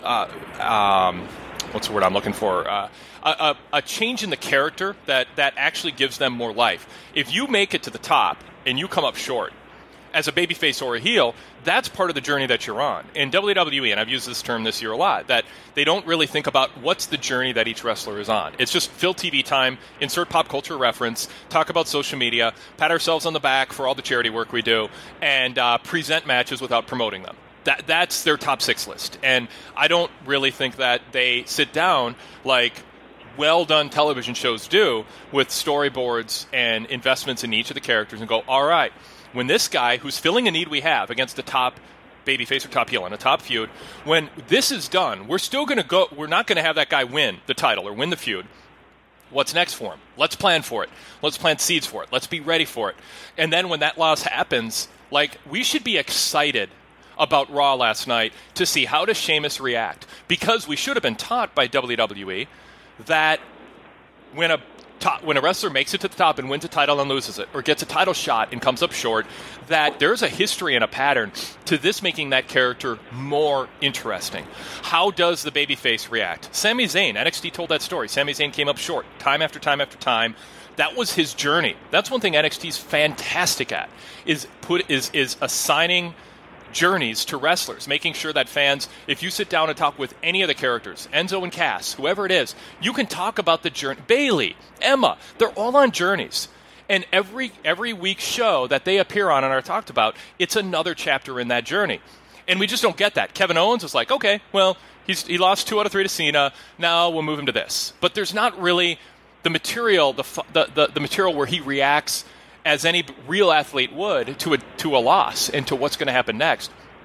uh, um, what's the word I'm looking for? Uh, A, a, a change in the character that, that actually gives them more life. If you make it to the top and you come up short as a babyface or a heel, that's part of the journey that you're on. In W W E, and I've used this term this year a lot, that they don't really think about what's the journey that each wrestler is on. It's just fill T V time, insert pop culture reference, talk about social media, pat ourselves on the back for all the charity work we do, and uh, present matches without promoting them. That That's their top six list. And I don't really think that they sit down like well-done television shows do with storyboards and investments in each of the characters and go, all right, when this guy who's filling a need we have against the top babyface or top heel in a top feud, when this is done, we're still going to go, we're not going to have that guy win the title or win the feud. What's next for him? Let's plan for it. Let's plant seeds for it. Let's be ready for it. And then when that loss happens, like, we should be excited about Raw last night to see how does Sheamus react, because we should have been taught by W W E that when a top, when a wrestler makes it to the top and wins a title and loses it, or gets a title shot and comes up short, that there's a history and a pattern to this making that character more interesting. How does the babyface react? Sami Zayn, N X T told that story. Sami Zayn came up short time after time after time. That was his journey. That's one thing N X T's fantastic at, is put is is assigning journeys to wrestlers, making sure that fans, if you sit down and talk with any of the characters, Enzo and Cass, whoever it is, you can talk about the journey. Bayley, Emma, they're all on journeys. And every every week's show that they appear on and are talked about, it's another chapter in that journey. And we just don't get that. Kevin Owens was like, okay, well, he's he lost two out of three to Cena, now we'll move him to this. But there's not really the material, the the the, the material where he reacts as any real athlete would to a to a loss and to what's going to happen next.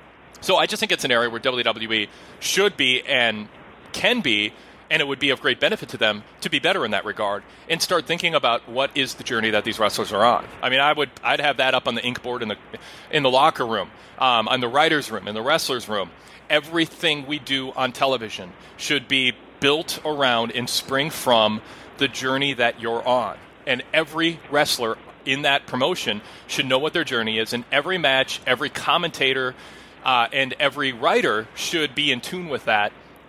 So I just think it's an area where W W E should be and can be, and it would be of great benefit to them to be better in that regard and start thinking about what is the journey that these wrestlers are on. I mean, I would I'd have that up on the ink board in the in the locker room, um, on the writers' room, in the wrestlers' room. Everything we do on television should be built around and spring from the journey that you're on, and every wrestler in that promotion should know what their journey is, and every match, every commentator, uh, and every writer should be in tune with that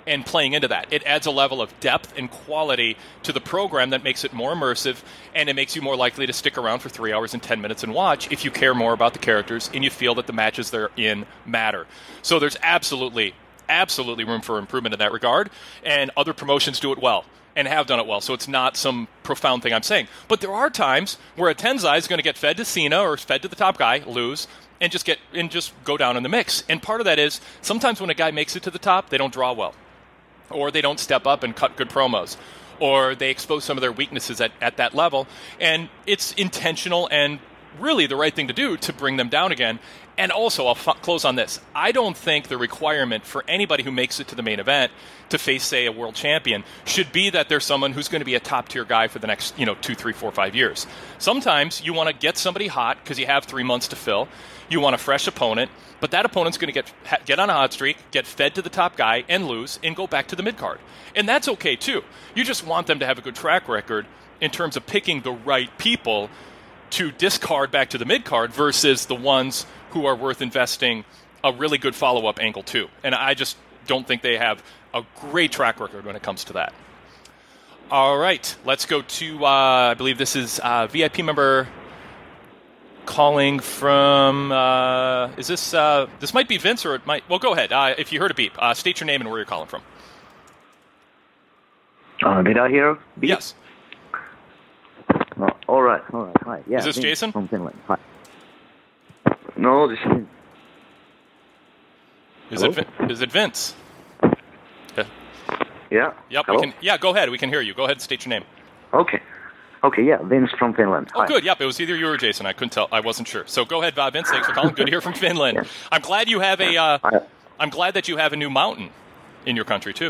and playing into that. It adds a level of depth and quality to the program that makes it more immersive, and it makes you more likely to stick around for three hours and ten minutes and watch if you care more about the characters and you feel that the matches they're in matter. So there's absolutely, absolutely room for improvement in that regard, and other promotions do it well and have done it well, so it's not some profound thing I'm saying. But there are times where a Tensai is going to get fed to Cena or fed to the top guy, lose, and just get and just go down in the mix. And part of that is sometimes when a guy makes it to the top, they don't draw well, or they don't step up and cut good promos, or they expose some of their weaknesses at, at that level. And it's intentional and really the right thing to do to bring them down again. And also, I'll f- close on this. I don't think the requirement for anybody who makes it to the main event to face, say, a world champion should be that there's someone who's going to be a top-tier guy for the next, you know, two, three, four, five years. Sometimes you want to get somebody hot because you have three months to fill. You want a fresh opponent, but that opponent's going to get get on a hot streak, get fed to the top guy, and lose, and go back to the mid-card. And that's okay, too. You just want them to have a good track record in terms of picking the right people to discard back to the mid-card versus the ones who are worth investing a really good follow-up angle to. And I just don't think they have a great track record when it comes to that. All right, let's go to, uh, I believe this is uh, V I P member calling from, uh, is this, uh, this might be Vince or it might, well, go ahead. Uh, if you heard a beep, uh, state your name and where you're calling from. Uh, did I hear a beep? Yes. Oh, all right, all right, hi. Yeah, is this Vince Jason? From Finland, hi. No, this is... Is it, Vin- is it Vince? Yeah. Yeah. Yep. Hello? We can, yeah, go ahead. We can hear you. Go ahead and state your name. Okay. Okay, yeah, Vince from Finland. Oh, Hi. good. Yep, it was either you or Jason. I couldn't tell. I wasn't sure. So go ahead, uh, Vince. Thanks for calling. Good to hear from Finland. Yeah. I'm glad you have a. Uh, I, I'm glad that you have a new mountain in your country too.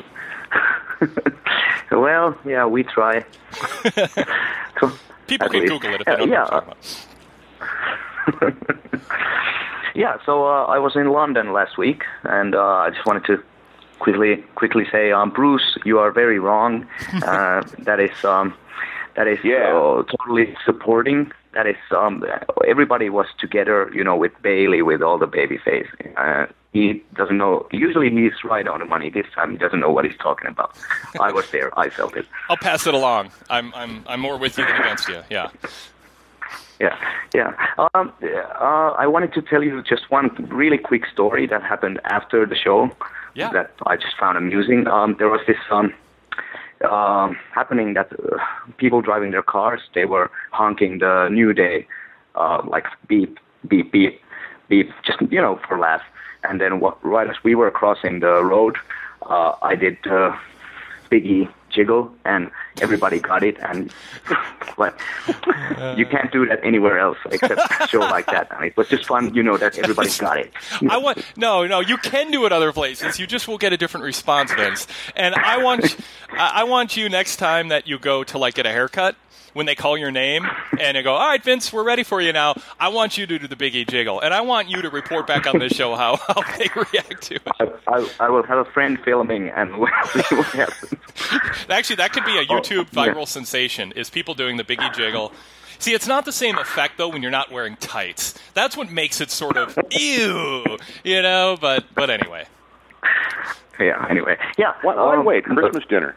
Well, yeah, we try. So, People can least. Google it if they Uh, don't yeah, know what I'm talking about. Yeah, so uh, I was in London last week, and uh, I just wanted to quickly quickly say, um, Bruce, you are very wrong. Uh, that is um, that is Yeah. uh, totally supporting. That is um, everybody was together, you know, with Bailey, with all the babyface. Uh, he doesn't know. Usually, he's right on the money. This time, he doesn't know what he's talking about. I was there. I felt it. I'll pass it along. I'm I'm I'm more with you than against you. Yeah. Yeah, yeah. Um, uh, I wanted to tell you just one really quick story that happened after the show. Yeah. That I just found amusing. Um, there was this um, uh, happening that uh, people driving their cars, they were honking the New Day, uh, like beep, beep, beep, beep, just, you know, for laughs. And then what, right as we were crossing the road, uh, I did uh, Biggie jiggle, and everybody got it. And like, you can't do that anywhere else except a show like that. And it was just fun, you know, that everybody got it. I want no, no. You can do it other places. You just will get a different response, Vince. And I want, I want you next time that you go to like get a haircut, when they call your name and they go, all right, Vince, we're ready for you now. I want you to do the Biggie jiggle, and I want you to report back on this show how, how they react to it. I, I, I will have a friend filming, and we'll see what happens. Actually, that could be a YouTube Oh, yeah. viral sensation, is people doing the Biggie jiggle. See, it's not the same effect, though, when you're not wearing tights. That's what makes it sort of, ew, you know, but but anyway. Yeah, anyway. Yeah. Why, why um, wait? Christmas dinner.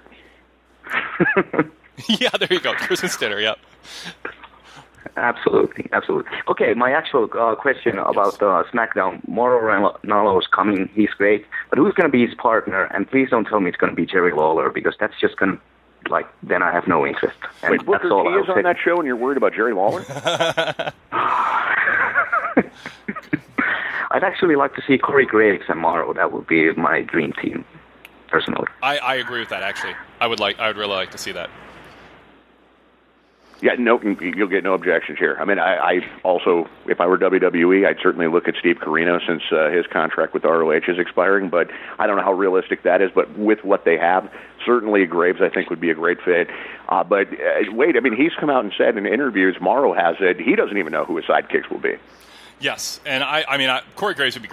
Yeah, there you go. Christmas dinner, yep. Absolutely, absolutely. Okay, my actual uh, question about uh, SmackDown. Mauro Ranallo's coming. He's great. But who's going to be his partner? And please don't tell me it's going to be Jerry Lawler, because that's just going to, like, then I have no interest. And Wait, Booker that's all T I'll is on say. that show, and you're worried about Jerry Lawler? I'd actually like to see Corey Graves and Mauro. That would be my dream team, personally. I, I agree with that, actually. I would like. I would really like to see that. Yeah, no, you'll get no objections here. I mean, I, I also, if I were W W E, I'd certainly look at Steve Corino since uh, his contract with R O H is expiring, but I don't know how realistic that is. But with what they have, certainly Graves, I think, would be a great fit. Uh, but uh, wait, I mean, he's come out and said in interviews, Mauro has it, he doesn't even know who his sidekicks will be. Yes, and I, I mean, I, Corey Graves would be great.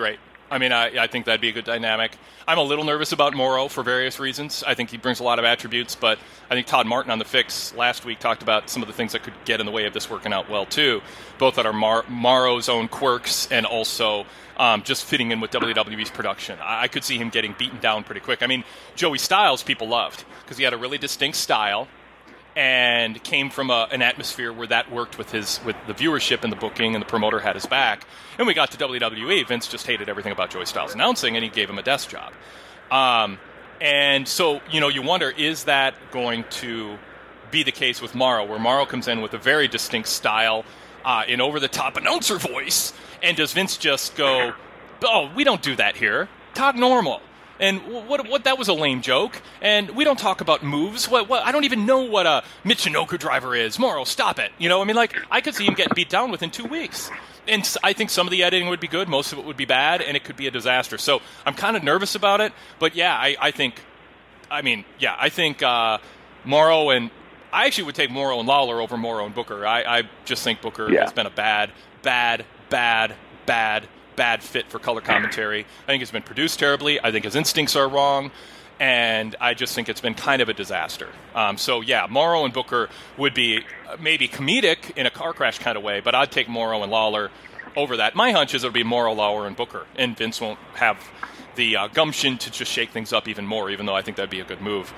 I mean, I, I think that'd be a good dynamic. I'm a little nervous about Morrow for various reasons. I think he brings a lot of attributes, but I think Todd Martin on The Fix last week talked about some of the things that could get in the way of this working out well, too, both that are Mar- Morrow's own quirks and also um, just fitting in with W W E's production. I-, I could see him getting beaten down pretty quick. I mean, Joey Styles people loved because he had a really distinct style and came from a, an atmosphere where that worked with his with the viewership and the booking, and the promoter had his back. And we got to W W E. Vince just hated everything about Joey Styles announcing, and he gave him a desk job. Um, and so, you know, you wonder, is that going to be the case with Morrow, where Morrow comes in with a very distinct style, uh, an over-the-top announcer voice, and does Vince just go, oh, we don't do that here. Talk normal. And what what that was a lame joke. And we don't talk about moves. What what I don't even know what a Michinoku driver is. Morrow, stop it. You know, I mean, like, I could see him getting beat down within two weeks. And I think some of the editing would be good. Most of it would be bad, and it could be a disaster. So I'm kind of nervous about it. But, yeah, I, I think, I mean, yeah, I think uh, Morrow and, I actually would take Morrow and Lawler over Morrow and Booker. I, I just think Booker yeah. has been a bad, bad, bad, bad bad fit for color commentary. I think it's been produced terribly. I think his instincts are wrong, and I just think it's been kind of a disaster. Um, so, yeah, Morrow and Booker would be maybe comedic in a car crash kind of way, but I'd take Morrow and Lawler over that. My hunch is it'll be Morrow, Lawler, and Booker, and Vince won't have the uh, gumption to just shake things up even more, even though I think that'd be a good move.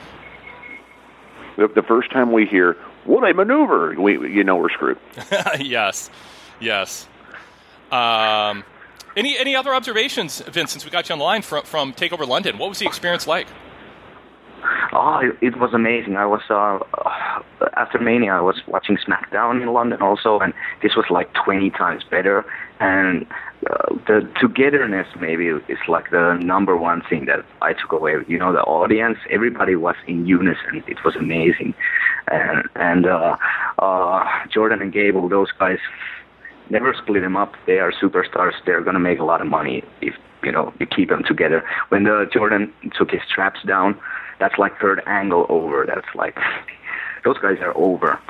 The, the first time we hear, what a maneuver, we, you know we're screwed. yes, yes. Um... Any any other observations, Vince, since we got you on the line from, from TakeOver London? What was the experience like? Oh, it, it was amazing. I was, uh, after Mania, I was watching SmackDown in London also, and this was like twenty times better. And uh, the togetherness maybe is like the number one thing that I took away. You know, the audience, everybody was in unison. It was amazing. And, and uh, uh, Jordan and Gable, those guys, never split them up. They are superstars. They're going to make a lot of money if, you know, you keep them together. When the Jordan took his straps down, that's like third angle over. That's like, those guys are over.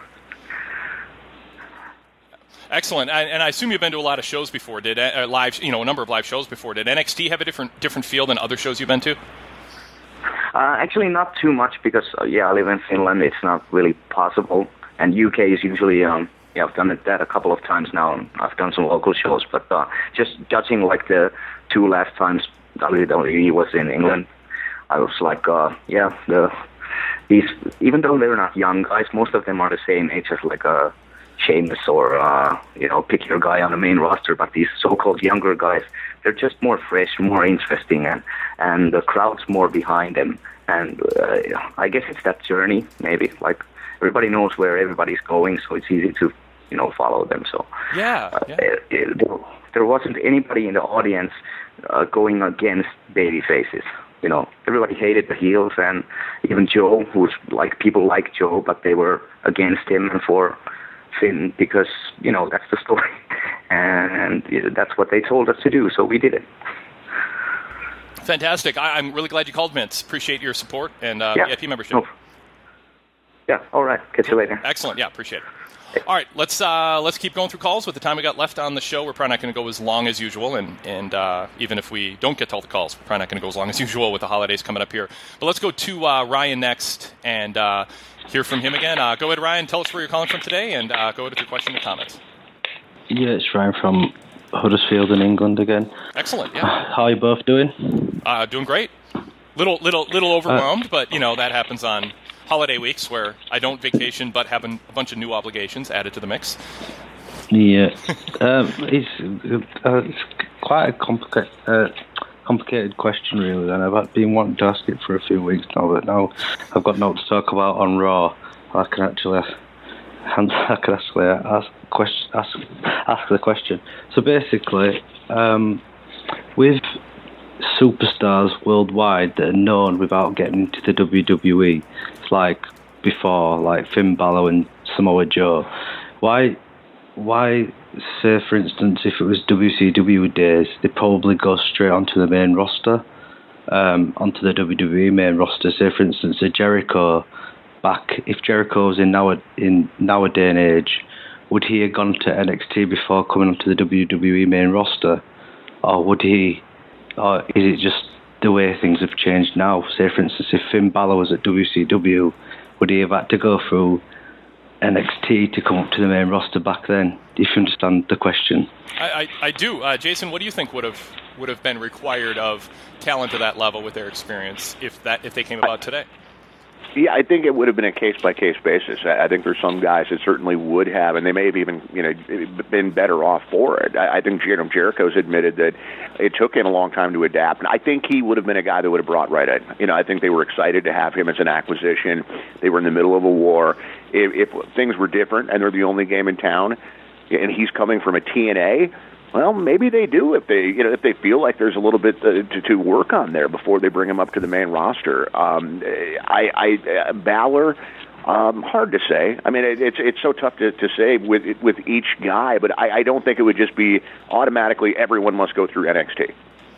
Excellent. And, and I assume you've been to a lot of shows before. Did uh, live, you know, a number of live shows before. Did N X T have a different different feel than other shows you've been to? Uh, actually, not too much because, uh, yeah, I live in Finland. It's not really possible. And U K is usually... Um, Yeah, I've done that a couple of times now. I've done some local shows, but uh, just judging like the two last times W W E was in England, I was like, uh, yeah, the these even though they're not young guys, most of them are the same age as like a Sheamus or uh, you know, pick your guy on the main roster. But these so-called younger guys, they're just more fresh, more interesting, and and the crowd's more behind them. And uh, I guess it's that journey, maybe like. Everybody knows where everybody's going, so it's easy to, you know, follow them. So yeah, uh, yeah. It, it, there wasn't anybody in the audience uh, going against baby faces. You know, everybody hated the heels, and even Joe, who's like, people like Joe, but they were against him and for Finn because, you know, that's the story, and that's what they told us to do, so we did it. Fantastic. I, I'm really glad you called, Vince. Appreciate your support and uh, yeah. V I P membership. No. Yeah, all right. Catch you later. Excellent. Yeah, appreciate it. All right, let's uh, let's keep going through calls. With the time we got left on the show, we're probably not going to go as long as usual, and and uh, even if we don't get to all the calls, we're probably not going to go as long as usual with the holidays coming up here. But let's go to uh, Ryan next and uh, hear from him again. Uh, go ahead, Ryan. Tell us where you're calling from today, and uh, go ahead with your question and comments. Yeah, it's Ryan from Huddersfield in England again. Excellent. Yeah. How are you both doing? Uh, doing great. Little little little overwhelmed, uh, but you know that happens on holiday weeks where I don't vacation but have a bunch of new obligations added to the mix. Yeah, um, it's, uh, it's quite a complicated, uh, complicated question, really, and I've been wanting to ask it for a few weeks now, but now I've got nothing to talk about on Raw. I can actually, I can actually ask, question, ask, ask the question. So basically, um, with superstars worldwide that are known without getting into the W W E, like before, like Finn Balor and Samoa Joe, why, why, say for instance, if it was W C W days, they'd probably go straight onto the main roster, um, onto the W W E main roster. Say for instance, a Jericho back, if Jericho was in now in now a day and age, would he have gone to N X T before coming onto the W W E main roster, or would he? or is it just the way things have changed now? Say, for instance, if Finn Balor was at W C W, would he have had to go through N X T to come up to the main roster back then? If you understand the question. I, I, I do. Uh, Jason, what do you think would have would have been required of talent at that level with their experience if that if they came about today? Yeah, I think it would have been a case-by-case basis. I think there's some guys that certainly would have, and they may have even, you know, been better off for it. I think you know, Jericho's admitted that it took him a long time to adapt, and I think he would have been a guy that would have brought right in. You know, I think they were excited to have him as an acquisition. They were in the middle of a war. If, if things were different and they're the only game in town, and he's coming from a T N A, well, maybe they do if they, you know, if they feel like there's a little bit to, to, to work on there before they bring him up to the main roster. Um, I, I, uh, Balor, um, hard to say. I mean, it, it's it's so tough to, to say with with each guy, but I, I don't think it would just be automatically everyone must go through N X T.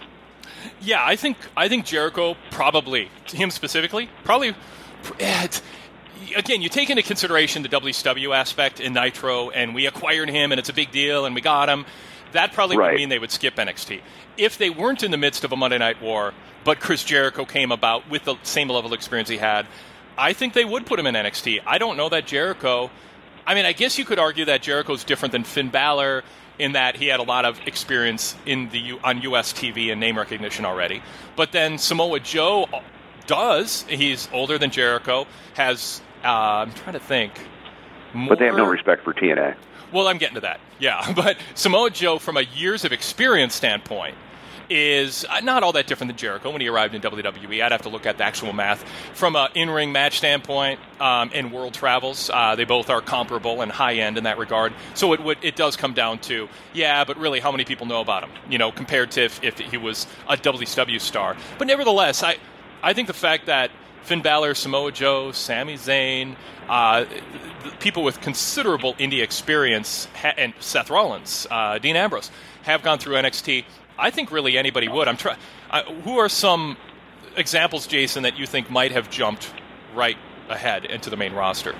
Yeah, I think I think Jericho probably, him specifically, probably. It's, Again, you take into consideration the W C W aspect in Nitro, and we acquired him, and it's a big deal, and we got him. That probably right. would mean they would skip N X T. If they weren't in the midst of a Monday Night War, but Chris Jericho came about with the same level of experience he had, I think they would put him in N X T. I don't know that Jericho... I mean, I guess you could argue that Jericho's different than Finn Balor in that he had a lot of experience in the U- on U S T V and name recognition already. But then Samoa Joe does. He's older than Jericho, has... Uh, I'm trying to think. More... But they have no respect for T N A. Well, I'm getting to that, yeah. But Samoa Joe, from a years of experience standpoint, is not all that different than Jericho when he arrived in W W E. I'd have to look at the actual math. From an in-ring match standpoint um, and world travels, uh, they both are comparable and high-end in that regard. So it would it does come down to, yeah, but really how many people know about him, you know, compared to if, if he was a W C W star. But nevertheless, I, I think the fact that Finn Balor, Samoa Joe, Sami Zayn, uh, people with considerable indie experience, ha- and Seth Rollins, uh, Dean Ambrose, have gone through N X T. I think really anybody would. I'm try- uh, Who are some examples, Jason, that you think might have jumped right ahead into the main roster?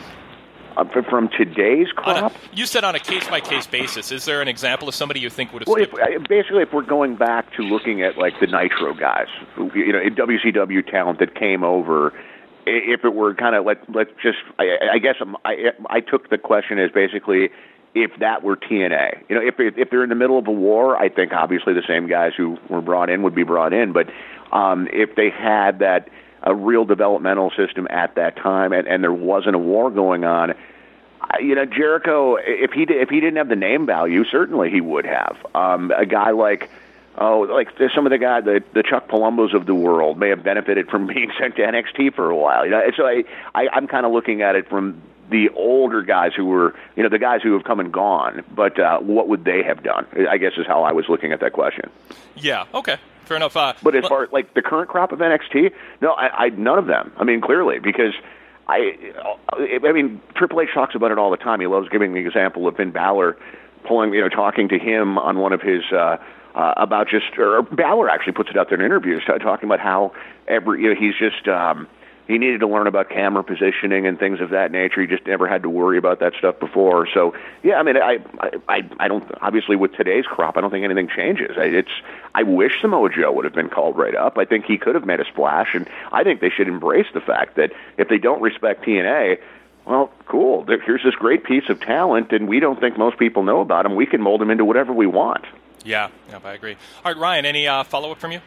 Uh, from today's crop? A, you said on a case-by-case basis. Is there an example of somebody you think would have well, skipped? If, basically, if we're going back to looking at, like, the Nitro guys, you know, W C W talent that came over, if it were kind of, let, let's just, I, I guess I, I took the question as basically if that were T N A. You know, if if they're in the middle of a war, I think obviously the same guys who were brought in would be brought in. But um, if they had that a real developmental system at that time, and, and there wasn't a war going on, you know, Jericho, if he if he didn't have the name value, certainly he would have. Um, a guy like, oh, like some of the guys, the, the Chuck Palombos of the world may have benefited from being sent to N X T for a while. You know, so I, I I'm kind of looking at it from the older guys who were, you know, the guys who have come and gone. But uh, what would they have done? I guess is how I was looking at that question. Yeah. Okay. Fair enough. Uh, but as far as like the current crop of N X T, no, I, I none of them. I mean, clearly, because I, I mean, Triple H talks about it all the time. He loves giving the example of Finn Balor pulling, you know, talking to him on one of his uh, uh, about just, or Balor actually puts it out there in interviews, talking about how every, you know, he's just. Um, He needed to learn about camera positioning and things of that nature. He just never had to worry about that stuff before. So, yeah, I mean, I, I, I don't. Obviously, with today's crop, I don't think anything changes. It's. I wish Samoa Joe would have been called right up. I think he could have made a splash, and I think they should embrace the fact that if they don't respect T N A, well, cool. Here's this great piece of talent, and we don't think most people know about him. We can mold him into whatever we want. Yeah, yeah, I agree. All right, Ryan, any uh, follow up from you?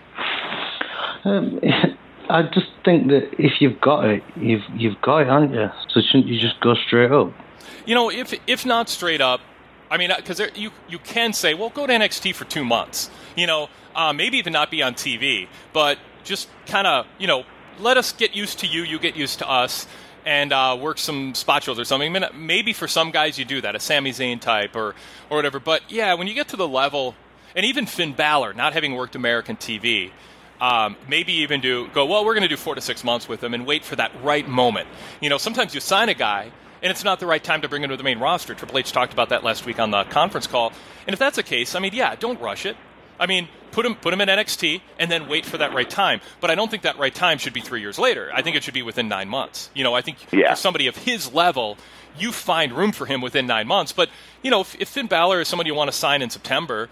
Um, I just think that if you've got it, you've you've got it, haven't you? So shouldn't you just go straight up? You know, if if not straight up, I mean, because you you can say, well, go to N X T for two months. You know, uh, maybe even not be on T V, but just kind of, you know, let us get used to you, you get used to us, and uh, work some spot shows or something. I mean, maybe for some guys you do that, a Sami Zayn type or or whatever. But yeah, when you get to the level, and even Finn Balor, not having worked American T V. Um, maybe even do go, well, we're going to do four to six months with him and wait for that right moment. You know, sometimes you sign a guy and it's not the right time to bring him to the main roster. Triple H talked about that last week on the conference call. And if that's the case, I mean, yeah, don't rush it. I mean, put him put him in N X T and then wait for that right time. But I don't think that right time should be three years later. I think it should be within nine months. You know, I think yeah. for somebody of his level, you find room for him within nine months. But, you know, if, if Finn Balor is somebody you want to sign in September,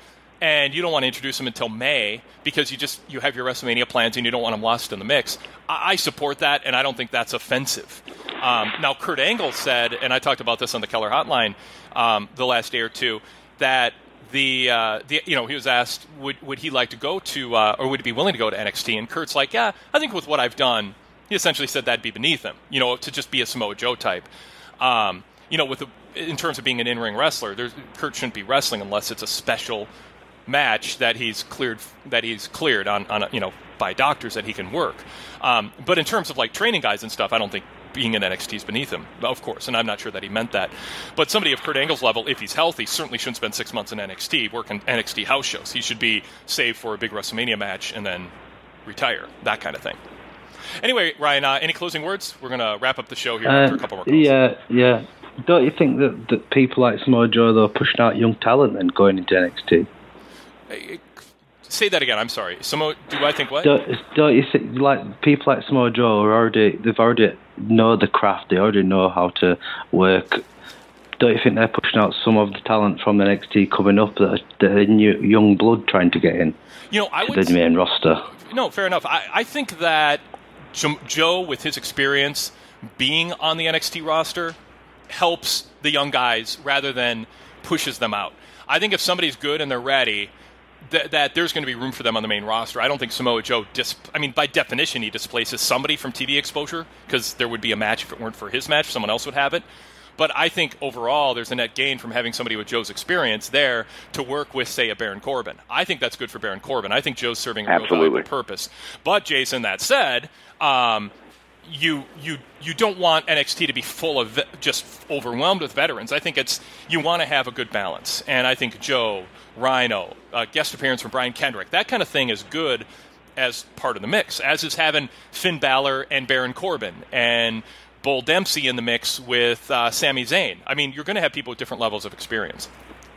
and you don't want to introduce him until May because you just you have your WrestleMania plans and you don't want him lost in the mix. I, I support that, and I don't think that's offensive. Um, now, Kurt Angle said, and I talked about this on the Keller Hotline um, the last day or two, that the, uh, the you know he was asked would would he like to go to uh, or would he be willing to go to N X T, and Kurt's like, yeah, I think with what I've done, he essentially said that'd be beneath him, you know, to just be a Samoa Joe type. Um, you know, with the, in terms of being an in-ring wrestler, there's, Kurt shouldn't be wrestling unless it's a special match that he's cleared that he's cleared on, on a, you know, by doctors that he can work. Um, but in terms of like training guys and stuff, I don't think being in N X T is beneath him, of course, and I'm not sure that he meant that. But somebody of Kurt Angle's level, if he's healthy, certainly shouldn't spend six months in N X T working N X T house shows. He should be saved for a big WrestleMania match and then retire, that kind of thing. Anyway, Ryan, uh, any closing words? We're going to wrap up the show here um, after a couple more calls. Yeah, yeah. Don't you think that, that people like Samoa Joe, though, are pushing out young talent and going into N X T? Hey, say that again. I'm sorry. Samoa, do I think what? Don't, don't you think like people like Samoa Joe are already they've already know the craft. They already know how to work. Don't you think they're pushing out some of the talent from N X T coming up that are, that are new, young blood trying to get in? You know, I to would the main roster. No, fair enough. I, I think that Joe, with his experience being on the N X T roster, helps the young guys rather than pushes them out. I think if somebody's good and they're ready, th- that there's going to be room for them on the main roster. I don't think Samoa Joe, dis- I mean, by definition, he displaces somebody from T V exposure because there would be a match if it weren't for his match. Someone else would have it. But I think overall there's a net gain from having somebody with Joe's experience there to work with, say, a Baron Corbin. I think that's good for Baron Corbin. I think Joe's serving a real valuable purpose. But, Jason, that said, um, you you you don't want N X T to be full of ve- just overwhelmed with veterans. I think it's you want to have a good balance. And I think Joe, Rhino, uh, guest appearance from Brian Kendrick, that kind of thing is good as part of the mix, as is having Finn Balor and Baron Corbin and Bull Dempsey in the mix with uh, Sami Zayn. I mean, you're going to have people with different levels of experience.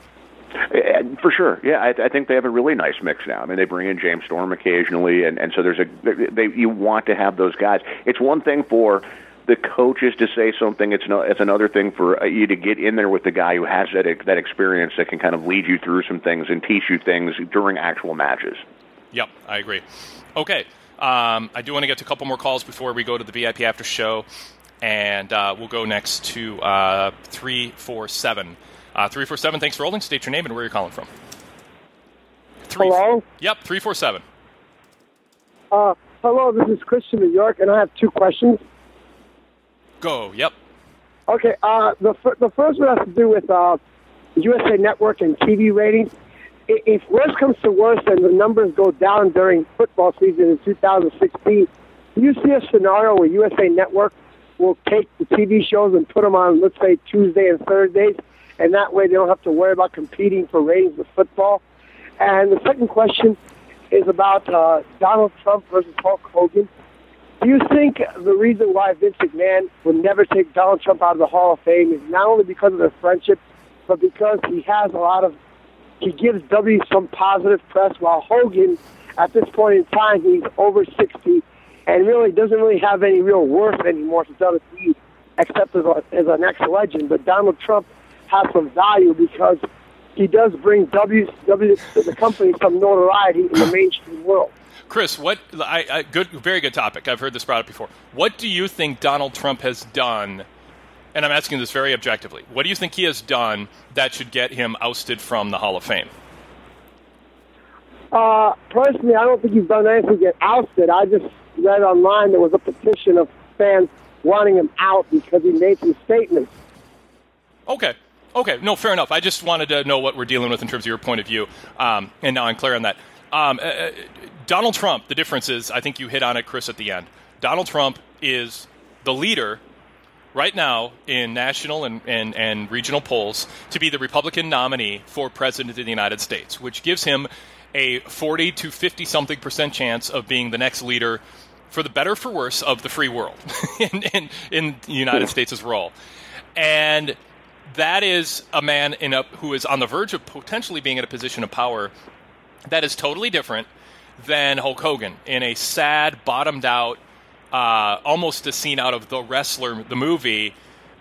For sure, yeah. I, I think they have a really nice mix now. I mean, they bring in James Storm occasionally, and, and so there's a they, you want to have those guys. It's one thing for the coaches to say something. It's no, it's another thing for you to get in there with the guy who has that that experience that can kind of lead you through some things and teach you things during actual matches. Yep, I agree. Okay, um, I do want to get to a couple more calls before we go to the V I P after show. And uh, we'll go next to uh, three four seven. Uh, three four seven, thanks for holding. State your name and where you're calling from. Three, hello? Yep, three four seven. Uh, hello, this is Christian, New York, and I have two questions. Go, yep. Okay, uh, the, f- the first one has to do with uh, U S A Network and T V ratings. If worse comes to worse and the numbers go down during football season in two thousand sixteen, do you see a scenario where U S A Network will take the T V shows and put them on, let's say, Tuesday and Thursdays, and that way they don't have to worry about competing for ratings with football? And the second question is about uh, Donald Trump versus Hulk Hogan. Do you think the reason why Vince McMahon would never take Donald Trump out of the Hall of Fame is not only because of their friendship, but because he has a lot of, he gives W some positive press, while Hogan, at this point in time, he's over sixty, and really doesn't really have any real worth anymore to W W E, except as, a, as an ex-legend. But Donald Trump has some value because he does bring W W the company some notoriety in the mainstream world. Chris, what? I, I good, very good topic. I've heard this brought up before. What do you think Donald Trump has done? And I'm asking this very objectively. What do you think he has done that should get him ousted from the Hall of Fame? Uh, personally, I don't think he's done anything to get ousted. I just read online there was a petition of fans wanting him out because he made some statements. Okay. Okay. No, fair enough. I just wanted to know what we're dealing with in terms of your point of view, um, and now I'm clear on that. Um, uh, Donald Trump, the difference is, I think you hit on it, Chris, at the end. Donald Trump is the leader right now in national and, and, and regional polls to be the Republican nominee for president of the United States, which gives him a forty to fifty-something percent chance of being the next leader, for the better or for worse, of the free world in, in, in the United States' role. And that is a man in a, who is on the verge of potentially being in a position of power that is totally different than Hulk Hogan in a sad, bottomed out, uh, almost a scene out of The Wrestler, the movie,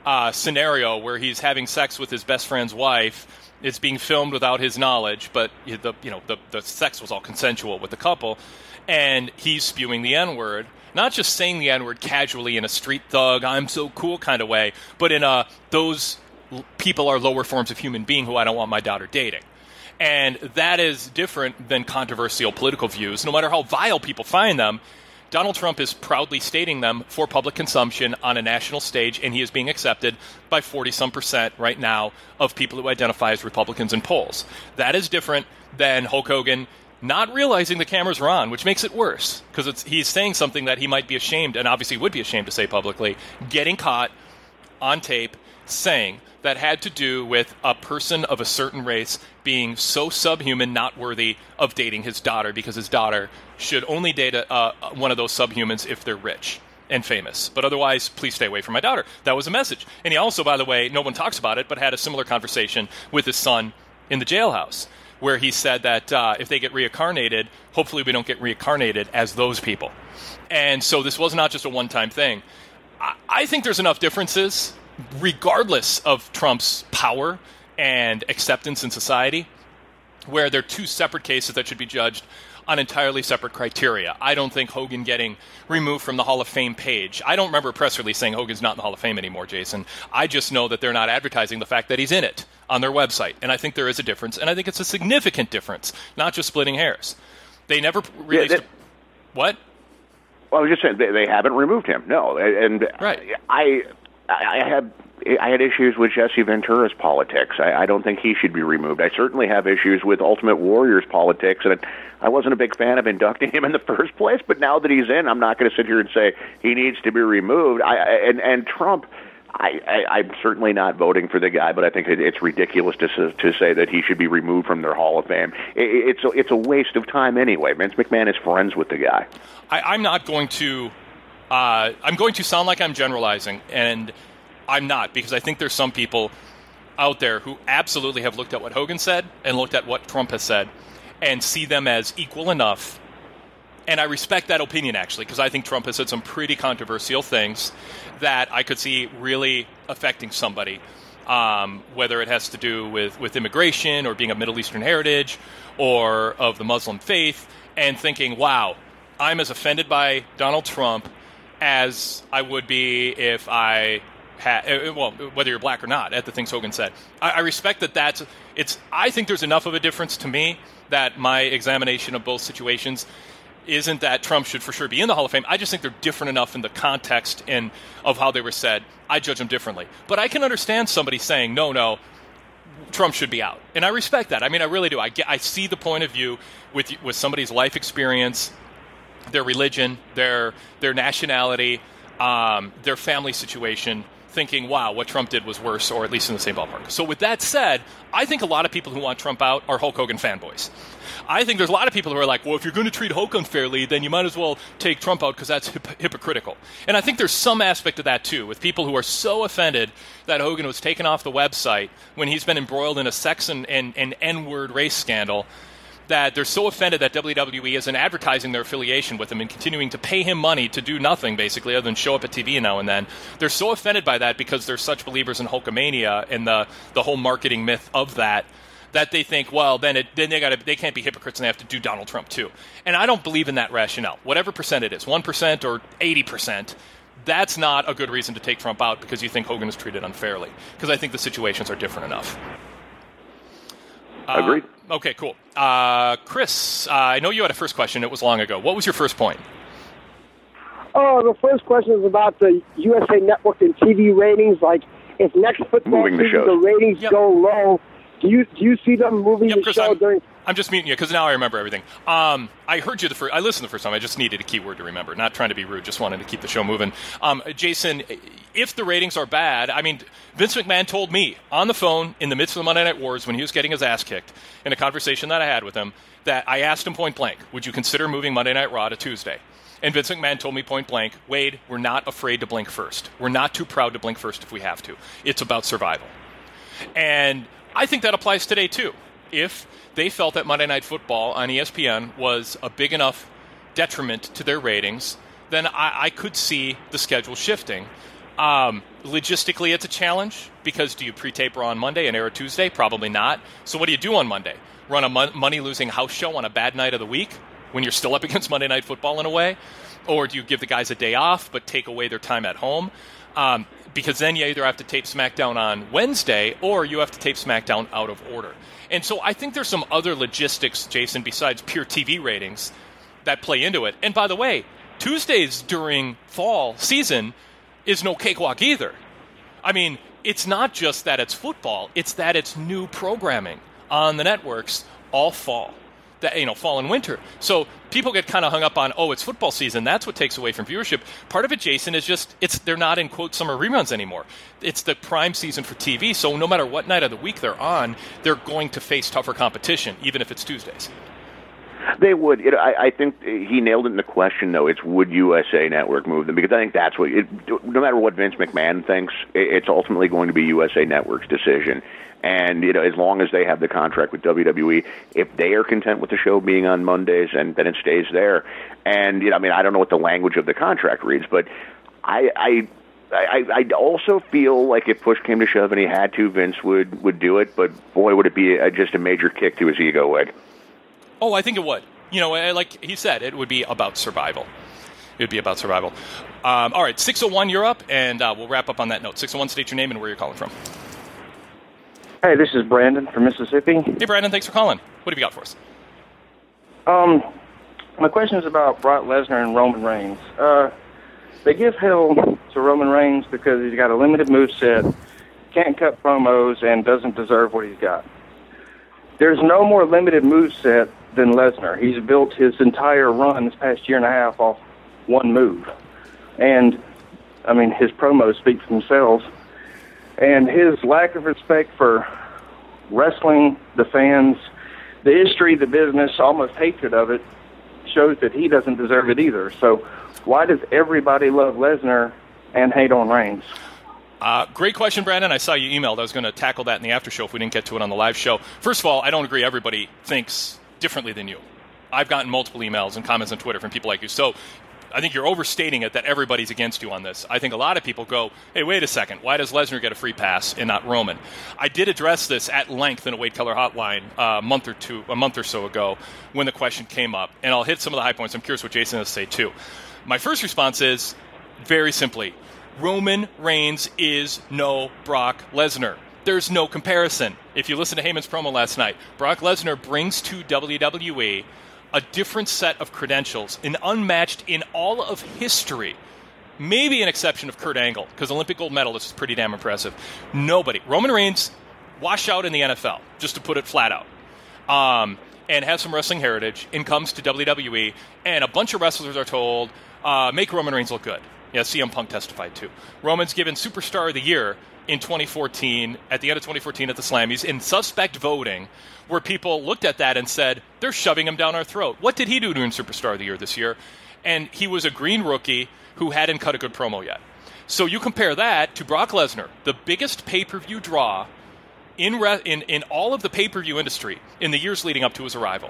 uh, scenario where he's having sex with his best friend's wife. It's being filmed without his knowledge, but the you know the, the sex was all consensual with the couple, and he's spewing the N-word. Not just saying the N-word casually in a street thug, I'm so cool kind of way, but in a those people are lower forms of human being who I don't want my daughter dating. And that is different than controversial political views. No matter how vile people find them, Donald Trump is proudly stating them for public consumption on a national stage, and he is being accepted by forty-some percent right now of people who identify as Republicans in polls. That is different than Hulk Hogan not realizing the cameras were on, which makes it worse, because he's saying something that he might be ashamed, and obviously would be ashamed to say publicly, getting caught on tape saying that had to do with a person of a certain race being so subhuman, not worthy of dating his daughter, because his daughter should only date a, uh, one of those subhumans if they're rich and famous. But otherwise, please stay away from my daughter. That was a message. And he also, by the way, no one talks about it, but had a similar conversation with his son in the jailhouse, where he said that uh, if they get reincarnated, hopefully we don't get reincarnated as those people. And so this was not just a one-time thing. I, I think there's enough differences, regardless of Trump's power and acceptance in society, where they're two separate cases that should be judged on entirely separate criteria. I don't think Hogan getting removed from the Hall of Fame page. I don't remember a press release saying Hogan's not in the Hall of Fame anymore, Jason. I just know that they're not advertising the fact that he's in it on their website. And I think there is a difference, and I think it's a significant difference, not just splitting hairs. They never released... Yeah, that, a, what? Well, I was just saying, they, they haven't removed him, no. And right. I... I had I had issues with Jesse Ventura's politics. I, I don't think he should be removed. I certainly have issues with Ultimate Warrior's politics, and I wasn't a big fan of inducting him in the first place. But now that he's in, I'm not going to sit here and say he needs to be removed. I, and and Trump, I, I, I'm certainly not voting for the guy, but I think it, it's ridiculous to to say that he should be removed from their Hall of Fame. It, it's a, it's a waste of time anyway. Vince McMahon is friends with the guy. I, I'm not going to. Uh, I'm going to sound like I'm generalizing, and I'm not, because I think there's some people out there who absolutely have looked at what Hogan said and looked at what Trump has said and see them as equal enough. And I respect that opinion, actually, because I think Trump has said some pretty controversial things that I could see really affecting somebody, um, whether it has to do with, with immigration or being of Middle Eastern heritage or of the Muslim faith, and thinking, wow, I'm as offended by Donald Trump as I would be if I had, well, whether you're black or not, at the things Hogan said. I, I respect that that's, it's, I think there's enough of a difference to me that my examination of both situations isn't that Trump should for sure be in the Hall of Fame. I just think they're different enough in the context and of how they were said. I judge them differently. But I can understand somebody saying, no, no, Trump should be out. And I respect that. I mean, I really do. I, get, I see the point of view with with somebody's life experience, their religion, their their nationality, um, their family situation, thinking, wow, what Trump did was worse, or at least in the same ballpark. So with that said, I think a lot of people who want Trump out are Hulk Hogan fanboys. I think there's a lot of people who are like, well, if you're going to treat Hulk unfairly, then you might as well take Trump out because that's hip- hypocritical. And I think there's some aspect of that, too, with people who are so offended that Hogan was taken off the website when he's been embroiled in a sex and, and, and N-word race scandal, that they're so offended that W W E isn't advertising their affiliation with him and continuing to pay him money to do nothing, basically, other than show up at T V now and then. They're so offended by that because they're such believers in Hulkamania and the, the whole marketing myth of that, that they think, well, then it, then they got they can't be hypocrites and they have to do Donald Trump too. And I don't believe in that rationale. Whatever percent it is, one percent or eighty percent, that's not a good reason to take Trump out because you think Hogan is treated unfairly. Because I think the situations are different enough. Uh, Agreed. Okay, cool. Uh, Chris, uh, I know you had a first question. It was long ago. What was your first point? Oh, the first question is about the U S A Network and T V ratings. Like, if next football Moving the season shows. the ratings Yep. go low, do you do you see them moving Yep, the Chris, show I'm, during? I'm just muting you because now I remember everything. Um, I heard you the first. I listened the first time. I just needed a keyword to remember. Not trying to be rude. Just wanted to keep the show moving. Um, Jason, if the ratings are bad, I mean, Vince McMahon told me on the phone in the midst of the Monday Night Wars when he was getting his ass kicked in a conversation that I had with him that I asked him point blank, would you consider moving Monday Night Raw to Tuesday? And Vince McMahon told me point blank, Wade, we're not afraid to blink first. We're not too proud to blink first if we have to. It's about survival. And I think that applies today, too. If they felt that Monday Night Football on E S P N was a big enough detriment to their ratings, then I, I could see the schedule shifting. Um, logistically, it's a challenge because do you pre-tape Raw on Monday and air Tuesday? Probably not. So what do you do on Monday? Run a mon- money-losing house show on a bad night of the week when you're still up against Monday Night Football in a way? Or do you give the guys a day off but take away their time at home? Um, because then you either have to tape SmackDown on Wednesday or you have to tape SmackDown out of order. And so I think there's some other logistics, Jason, besides pure T V ratings that play into it. And by the way, Tuesdays during fall season is no cakewalk either. I mean, it's not just that it's football, it's that it's new programming on the networks all fall. That, you know, fall and winter. So people get kind of hung up on, oh, it's football season. That's what takes away from viewership. Part of it, Jason, is just it's they're not in, quote, summer reruns anymore. It's the prime season for T V, so no matter what night of the week they're on, they're going to face tougher competition, even if it's Tuesdays. They would. It, I, I think he nailed it in the question, though. It's would U S A Network move them? Because I think that's what, it, no matter what Vince McMahon thinks, it's ultimately going to be U S A Network's decision. And, you know, as long as they have the contract with W W E, if they are content with the show being on Mondays, and then it stays there. And, you know, I mean, I don't know what the language of the contract reads, but I, I, I, I also feel like if push came to shove and he had to, Vince would, would do it. But, boy, would it be a, just a major kick to his ego, Wig. Oh, I think it would. You know, like he said, it would be about survival. It would be about survival. Um, all right, six oh one, you're up, and uh, we'll wrap up on that note. six oh one, state your name and where you're calling from. Hey, this is Brandon from Mississippi. Hey, Brandon, thanks for calling. What have you got for us? Um, my question is about Brock Lesnar and Roman Reigns. Uh, they give hell to Roman Reigns because he's got a limited moveset, can't cut promos, and doesn't deserve what he's got. There's no more limited moveset than Lesnar. He's built his entire run this past year and a half off one move. And, I mean, his promos speak for themselves. And his lack of respect for wrestling, the fans, the history, the business, almost hatred of it, shows that he doesn't deserve it either. So why does everybody love Lesnar and hate on Reigns? Uh, great question, Brandon. I saw you emailed. I was going to tackle that in the after show if we didn't get to it on the live show. First of all, I don't agree everybody thinks differently than you. I've gotten multiple emails and comments on Twitter from people like you. So I think you're overstating it that everybody's against you on this. I think a lot of people go, hey, wait a second. Why does Lesnar get a free pass and not Roman? I did address this at length in a Wade Keller hotline uh, a month or two, a month or so ago when the question came up. And I'll hit some of the high points. I'm curious what Jason has to say, too. My first response is, very simply, Roman Reigns is no Brock Lesnar. There's no comparison. If you listen to Heyman's promo last night, Brock Lesnar brings to W W E a different set of credentials, an unmatched in all of history. Maybe an exception of Kurt Angle, because Olympic gold medalist is pretty damn impressive. Nobody. Roman Reigns, wash out in the N F L, just to put it flat out. Um, and has some wrestling heritage, and comes to W W E, and a bunch of wrestlers are told, uh, make Roman Reigns look good. Yeah, C M Punk testified too. Roman's given Superstar of the Year in twenty fourteen, at the end of twenty fourteen at the Slammies, in suspect voting, where people looked at that and said, they're shoving him down our throat. What did he do to win Superstar of the Year this year? And he was a green rookie who hadn't cut a good promo yet. So you compare that to Brock Lesnar, the biggest pay-per-view draw in, re- in, in all of the pay-per-view industry in the years leading up to his arrival.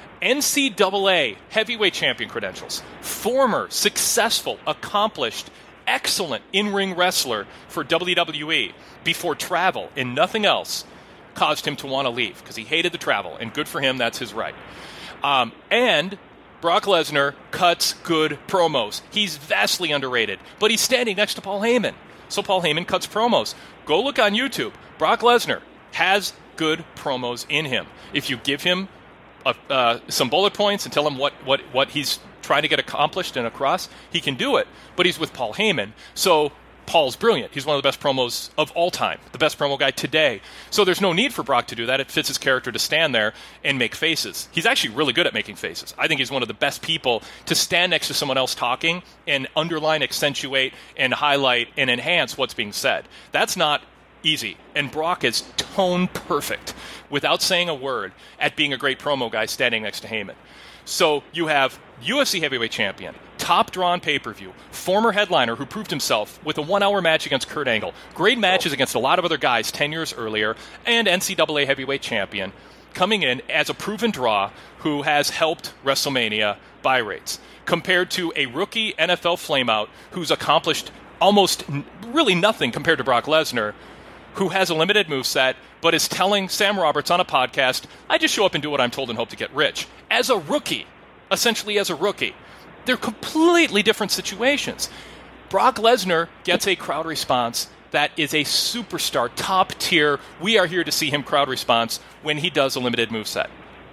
N C double A heavyweight champion credentials, former, successful, accomplished, excellent in-ring wrestler for W W E before travel and nothing else caused him to want to leave because he hated the travel, and good for him, that's his right. Um, and Brock Lesnar cuts good promos. He's vastly underrated, but he's standing next to Paul Heyman, so Paul Heyman cuts promos. Go look on YouTube. Brock Lesnar has good promos in him. If you give him Uh, uh, some bullet points and tell him what, what, what he's trying to get accomplished and across, he can do it. But he's with Paul Heyman, so Paul's brilliant. He's one of the best promos of all time, the best promo guy today. So there's no need for Brock to do that. It fits his character to stand there and make faces. He's actually really good at making faces. I think he's one of the best people to stand next to someone else talking and underline, accentuate, and highlight and enhance what's being said. That's not easy. And Brock is tone perfect, without saying a word, at being a great promo guy standing next to Heyman. So you have U F C heavyweight champion, top draw on pay-per-view, former headliner who proved himself with a one-hour match against Kurt Angle, great matches against a lot of other guys ten years earlier, and N C double A heavyweight champion, coming in as a proven draw who has helped WrestleMania buy rates, compared to a rookie N F L flameout who's accomplished almost n- really nothing compared to Brock Lesnar, who has a limited moveset, but is telling Sam Roberts on a podcast, I just show up and do what I'm told and hope to get rich. As a rookie, essentially as a rookie. They're completely different situations. Brock Lesnar gets a crowd response that is a superstar, top tier, we are here to see him crowd response when he does a limited moveset.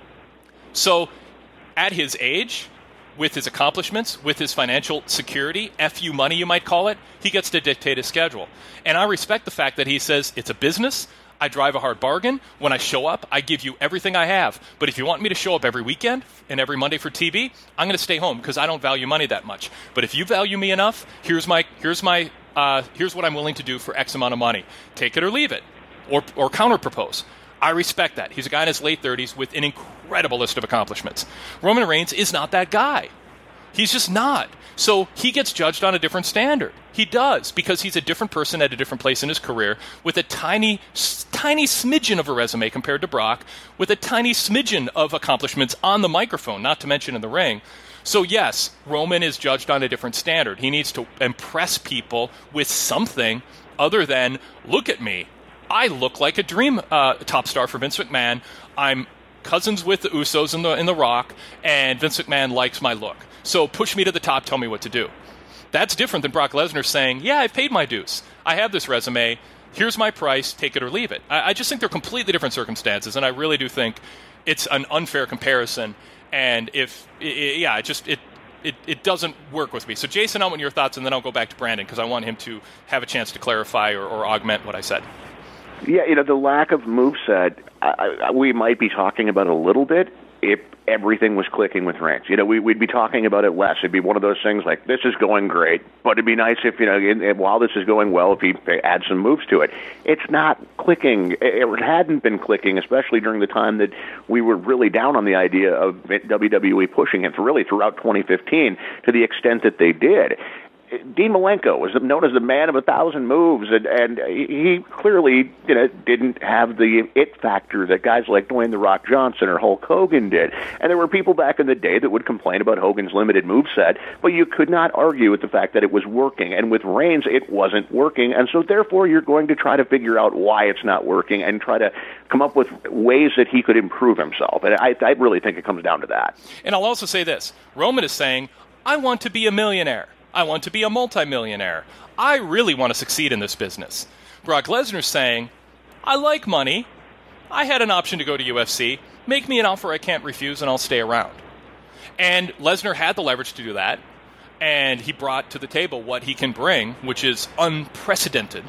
So, at his age, with his accomplishments, with his financial security, F U money you might call it, he gets to dictate his schedule. And I respect the fact that he says, it's a business, I drive a hard bargain, when I show up, I give you everything I have. But if you want me to show up every weekend and every Monday for T V, I'm going to stay home because I don't value money that much. But if you value me enough, here's my here's my uh, here's what I'm willing to do for X amount of money. Take it or leave it, or or counter propose. I respect that. He's a guy in his late thirties with an incredible list of accomplishments. Roman Reigns is not that guy. He's just not. So he gets judged on a different standard. He does, because he's a different person at a different place in his career, with a tiny, tiny smidgen of a resume compared to Brock, with a tiny smidgen of accomplishments on the microphone, not to mention in the ring. So yes, Roman is judged on a different standard. He needs to impress people with something other than, look at me. I look like a dream uh, top star for Vince McMahon. I'm cousins with the Usos in the in the Rock, and Vince McMahon likes my look. So push me to the top, tell me what to do. That's different than Brock Lesnar saying, yeah, I've paid my dues. I have this resume. Here's my price. Take it or leave it. I, I just think they're completely different circumstances, and I really do think it's an unfair comparison. And if, it, yeah, it just, it, it it doesn't work with me. So Jason, I want your thoughts, and then I'll go back to Brandon, because I want him to have a chance to clarify or, or augment what I said. Yeah, you know, the lack of moveset, I, I, we might be talking about a little bit if everything was clicking with Reigns. You know, we, we'd be talking about it less. It'd be one of those things like, this is going great, but it'd be nice if, you know, in, in, while this is going well, if he adds some moves to it. It's not clicking. It, it hadn't been clicking, especially during the time that we were really down on the idea of W W E pushing it, really throughout twenty fifteen, to the extent that they did. Dean Malenko was known as the man of a thousand moves, and, and he clearly, you know, didn't have the it factor that guys like Dwayne The Rock Johnson or Hulk Hogan did. And there were people back in the day that would complain about Hogan's limited moveset, but you could not argue with the fact that it was working. And with Reigns, it wasn't working, and so therefore you're going to try to figure out why it's not working and try to come up with ways that he could improve himself. And I, I really think it comes down to that. And I'll also say this. Roman is saying, I want to be a millionaire. I want to be a multimillionaire. I really want to succeed in this business. Brock Lesnar's saying, I like money. I had an option to go to U F C. Make me an offer I can't refuse, and I'll stay around. And Lesnar had the leverage to do that, and he brought to the table what he can bring, which is unprecedented.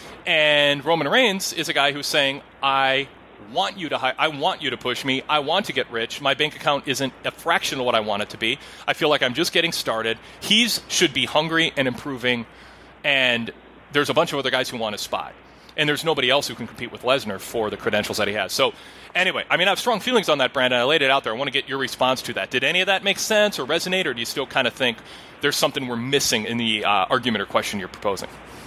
And Roman Reigns is a guy who's saying, I want you to hi- I want you to push me. I want to get rich. My bank account isn't a fraction of what I want it to be. I feel like I'm just getting started. He should be hungry and improving, and there's a bunch of other guys who want his spot. And there's nobody else who can compete with Lesnar for the credentials that he has. So anyway, I mean, I have strong feelings on that, Brandon. I laid it out there. I want to get your response to that. Did any of that make sense or resonate, or do you still kind of think there's something we're missing in the uh, argument or question you're proposing?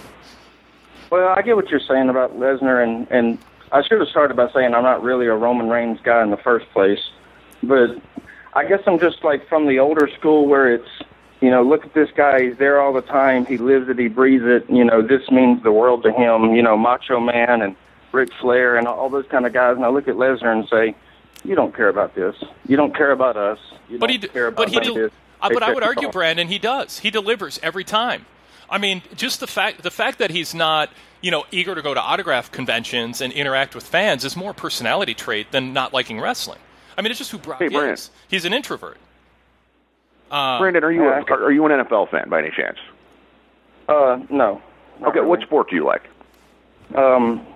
Well, I get what you're saying about Lesnar, and, and I should have started by saying I'm not really a Roman Reigns guy in the first place, but I guess I'm just like from the older school where it's, you know, look at this guy, he's there all the time, he lives it, he breathes it, you know, this means the world to him, you know, Macho Man and Ric Flair and all those kind of guys, and I look at Lesnar and say, you don't care about this, you don't care about us, you but don't he, care about but he this. Del- uh, but I would argue, Brandon, he does. He delivers every time. I mean, just the fact the fact that he's not, you know, eager to go to autograph conventions and interact with fans is more a personality trait than not liking wrestling. I mean, it's just who Brock hey, is. He's an introvert. Uh, Brandon, are you a, are you an N F L fan by any chance? Uh, no. Okay, really. What sport do you like? Um,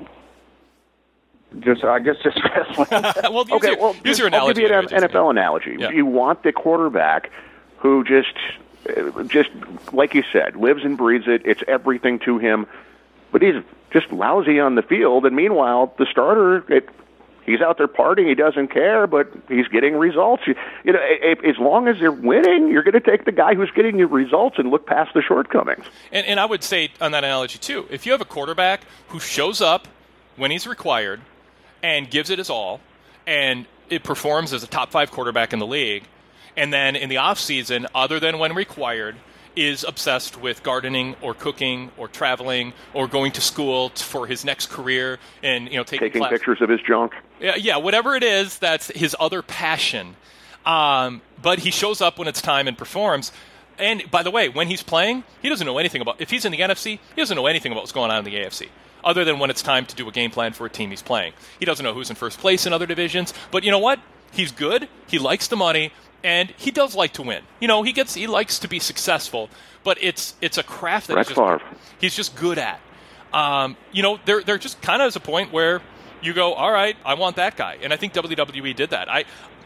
just I guess just wrestling. well, use okay, your, well, use your I'll analogy. give you an anyway, N F L analogy. Yeah. You want the quarterback who just, just like you said, lives and breathes it. It's everything to him, but he's just lousy on the field. And meanwhile, the starter, it, he's out there partying. He doesn't care, but he's getting results. You, you know, if, as long as they're winning, you're going to take the guy who's getting you results and look past the shortcomings. And, and I would say on that analogy too, if you have a quarterback who shows up when he's required and gives it his all, and it performs as a top five quarterback in the league, and then in the off season, other than when required, is obsessed with gardening or cooking or traveling or going to school t- for his next career and, you know, taking, taking class. pictures of his junk. Yeah, yeah, whatever it is, that's his other passion. Um, but he shows up when it's time and performs. And by the way, when he's playing, he doesn't know anything about. If he's in the N F C, he doesn't know anything about what's going on in the A F C, other than when it's time to do a game plan for a team he's playing. He doesn't know who's in first place in other divisions. But you know what? He's good. He likes the money. And he does like to win. You know, he gets he likes to be successful, but it's it's a craft that he's just, he's just good at. Um, you know, they're they're just kind of at a point where you go, all right, I want that guy, and I think W W E did that. I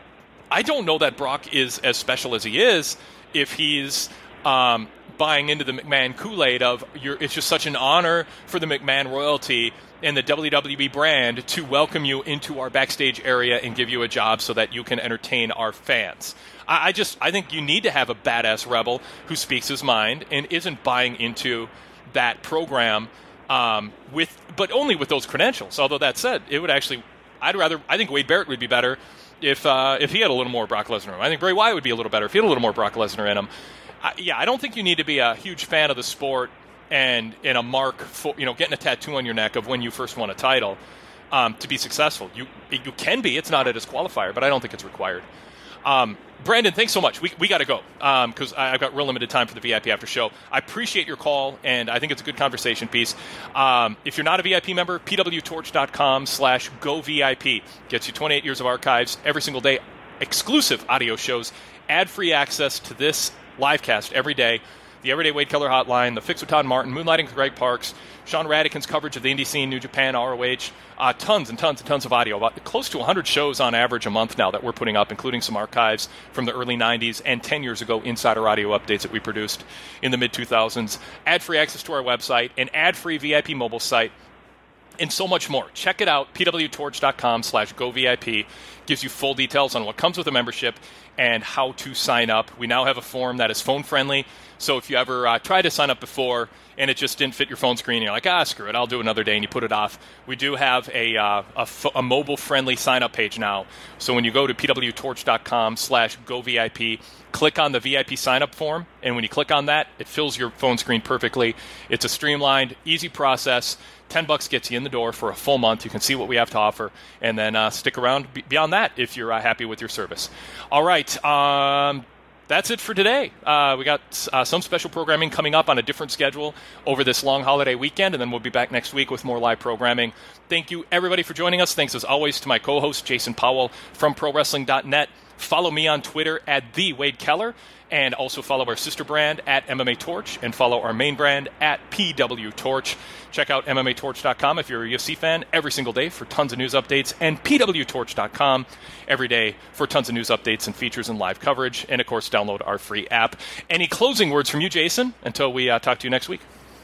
I don't know that Brock is as special as he is if he's um, buying into the McMahon Kool-Aid of you're, it's just such an honor for the McMahon royalty and the W W E brand to welcome you into our backstage area and give you a job so that you can entertain our fans. I, I just I think you need to have a badass rebel who speaks his mind and isn't buying into that program um, with, but only with those credentials. Although that said, it would actually, I'd rather, I think Wade Barrett would be better if uh, if he had a little more Brock Lesnar in him. I think Bray Wyatt would be a little better if he had a little more Brock Lesnar in him. I, yeah, I don't think you need to be a huge fan of the sport and in a mark for, you know, getting a tattoo on your neck of when you first won a title um, to be successful. You you can be. It's not a disqualifier, but I don't think it's required. Um, Brandon, thanks so much. We we got to go because um, I've got real limited time for the V I P after show. I appreciate your call, and I think it's a good conversation piece. Um, if you're not a V I P member, p w torch dot com slash go V I P gets you twenty-eight years of archives every single day, exclusive audio shows, ad-free access to this live cast every day, the Everyday Wade Keller Hotline, The Fix with Todd Martin, Moonlighting with Greg Parks, Sean Radican's coverage of the indie scene, New Japan, R O H, uh, tons and tons and tons of audio, about close to one hundred shows on average a month now that we're putting up, including some archives from the early nineties and ten years ago, insider audio updates that we produced in the mid two thousands, ad-free access to our website, an ad-free V I P mobile site, and so much more. Check it out, p w torch dot com slash go V I P. Gives you full details on what comes with a membership and how to sign up. We now have a form that is phone-friendly, so if you ever uh, tried to sign up before and it just didn't fit your phone screen, you're like, ah, screw it, I'll do another day, and you put it off. We do have a, uh, a, f- a mobile-friendly sign-up page now, so when you go to p w torch dot com slash go V I P, click on the V I P sign-up form, and when you click on that, it fills your phone screen perfectly. It's a streamlined, easy process. Ten bucks gets you in the door for a full month. You can see what we have to offer, and then uh, stick around b- beyond that if you're uh, happy with your service. All right, um, that's it for today. Uh, we got uh, some special programming coming up on a different schedule over this long holiday weekend, and then we'll be back next week with more live programming. Thank you, everybody, for joining us. Thanks, as always, to my co-host, Jason Powell from pro wrestling dot net. Follow me on Twitter at the Wade Keller, and also follow our sister brand at M M A Torch, and follow our main brand at P W Torch. Check out M M A torch dot com if you're a U F C fan every single day for tons of news updates, and p w torch dot com every day for tons of news updates and features and live coverage. And, of course, download our free app. Any closing words from you, Jason, until we uh, talk to you next week?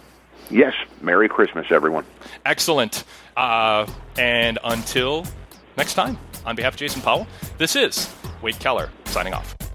Yes. Merry Christmas, everyone. Excellent. Uh, and until next time, on behalf of Jason Powell, this is Wade Keller signing off.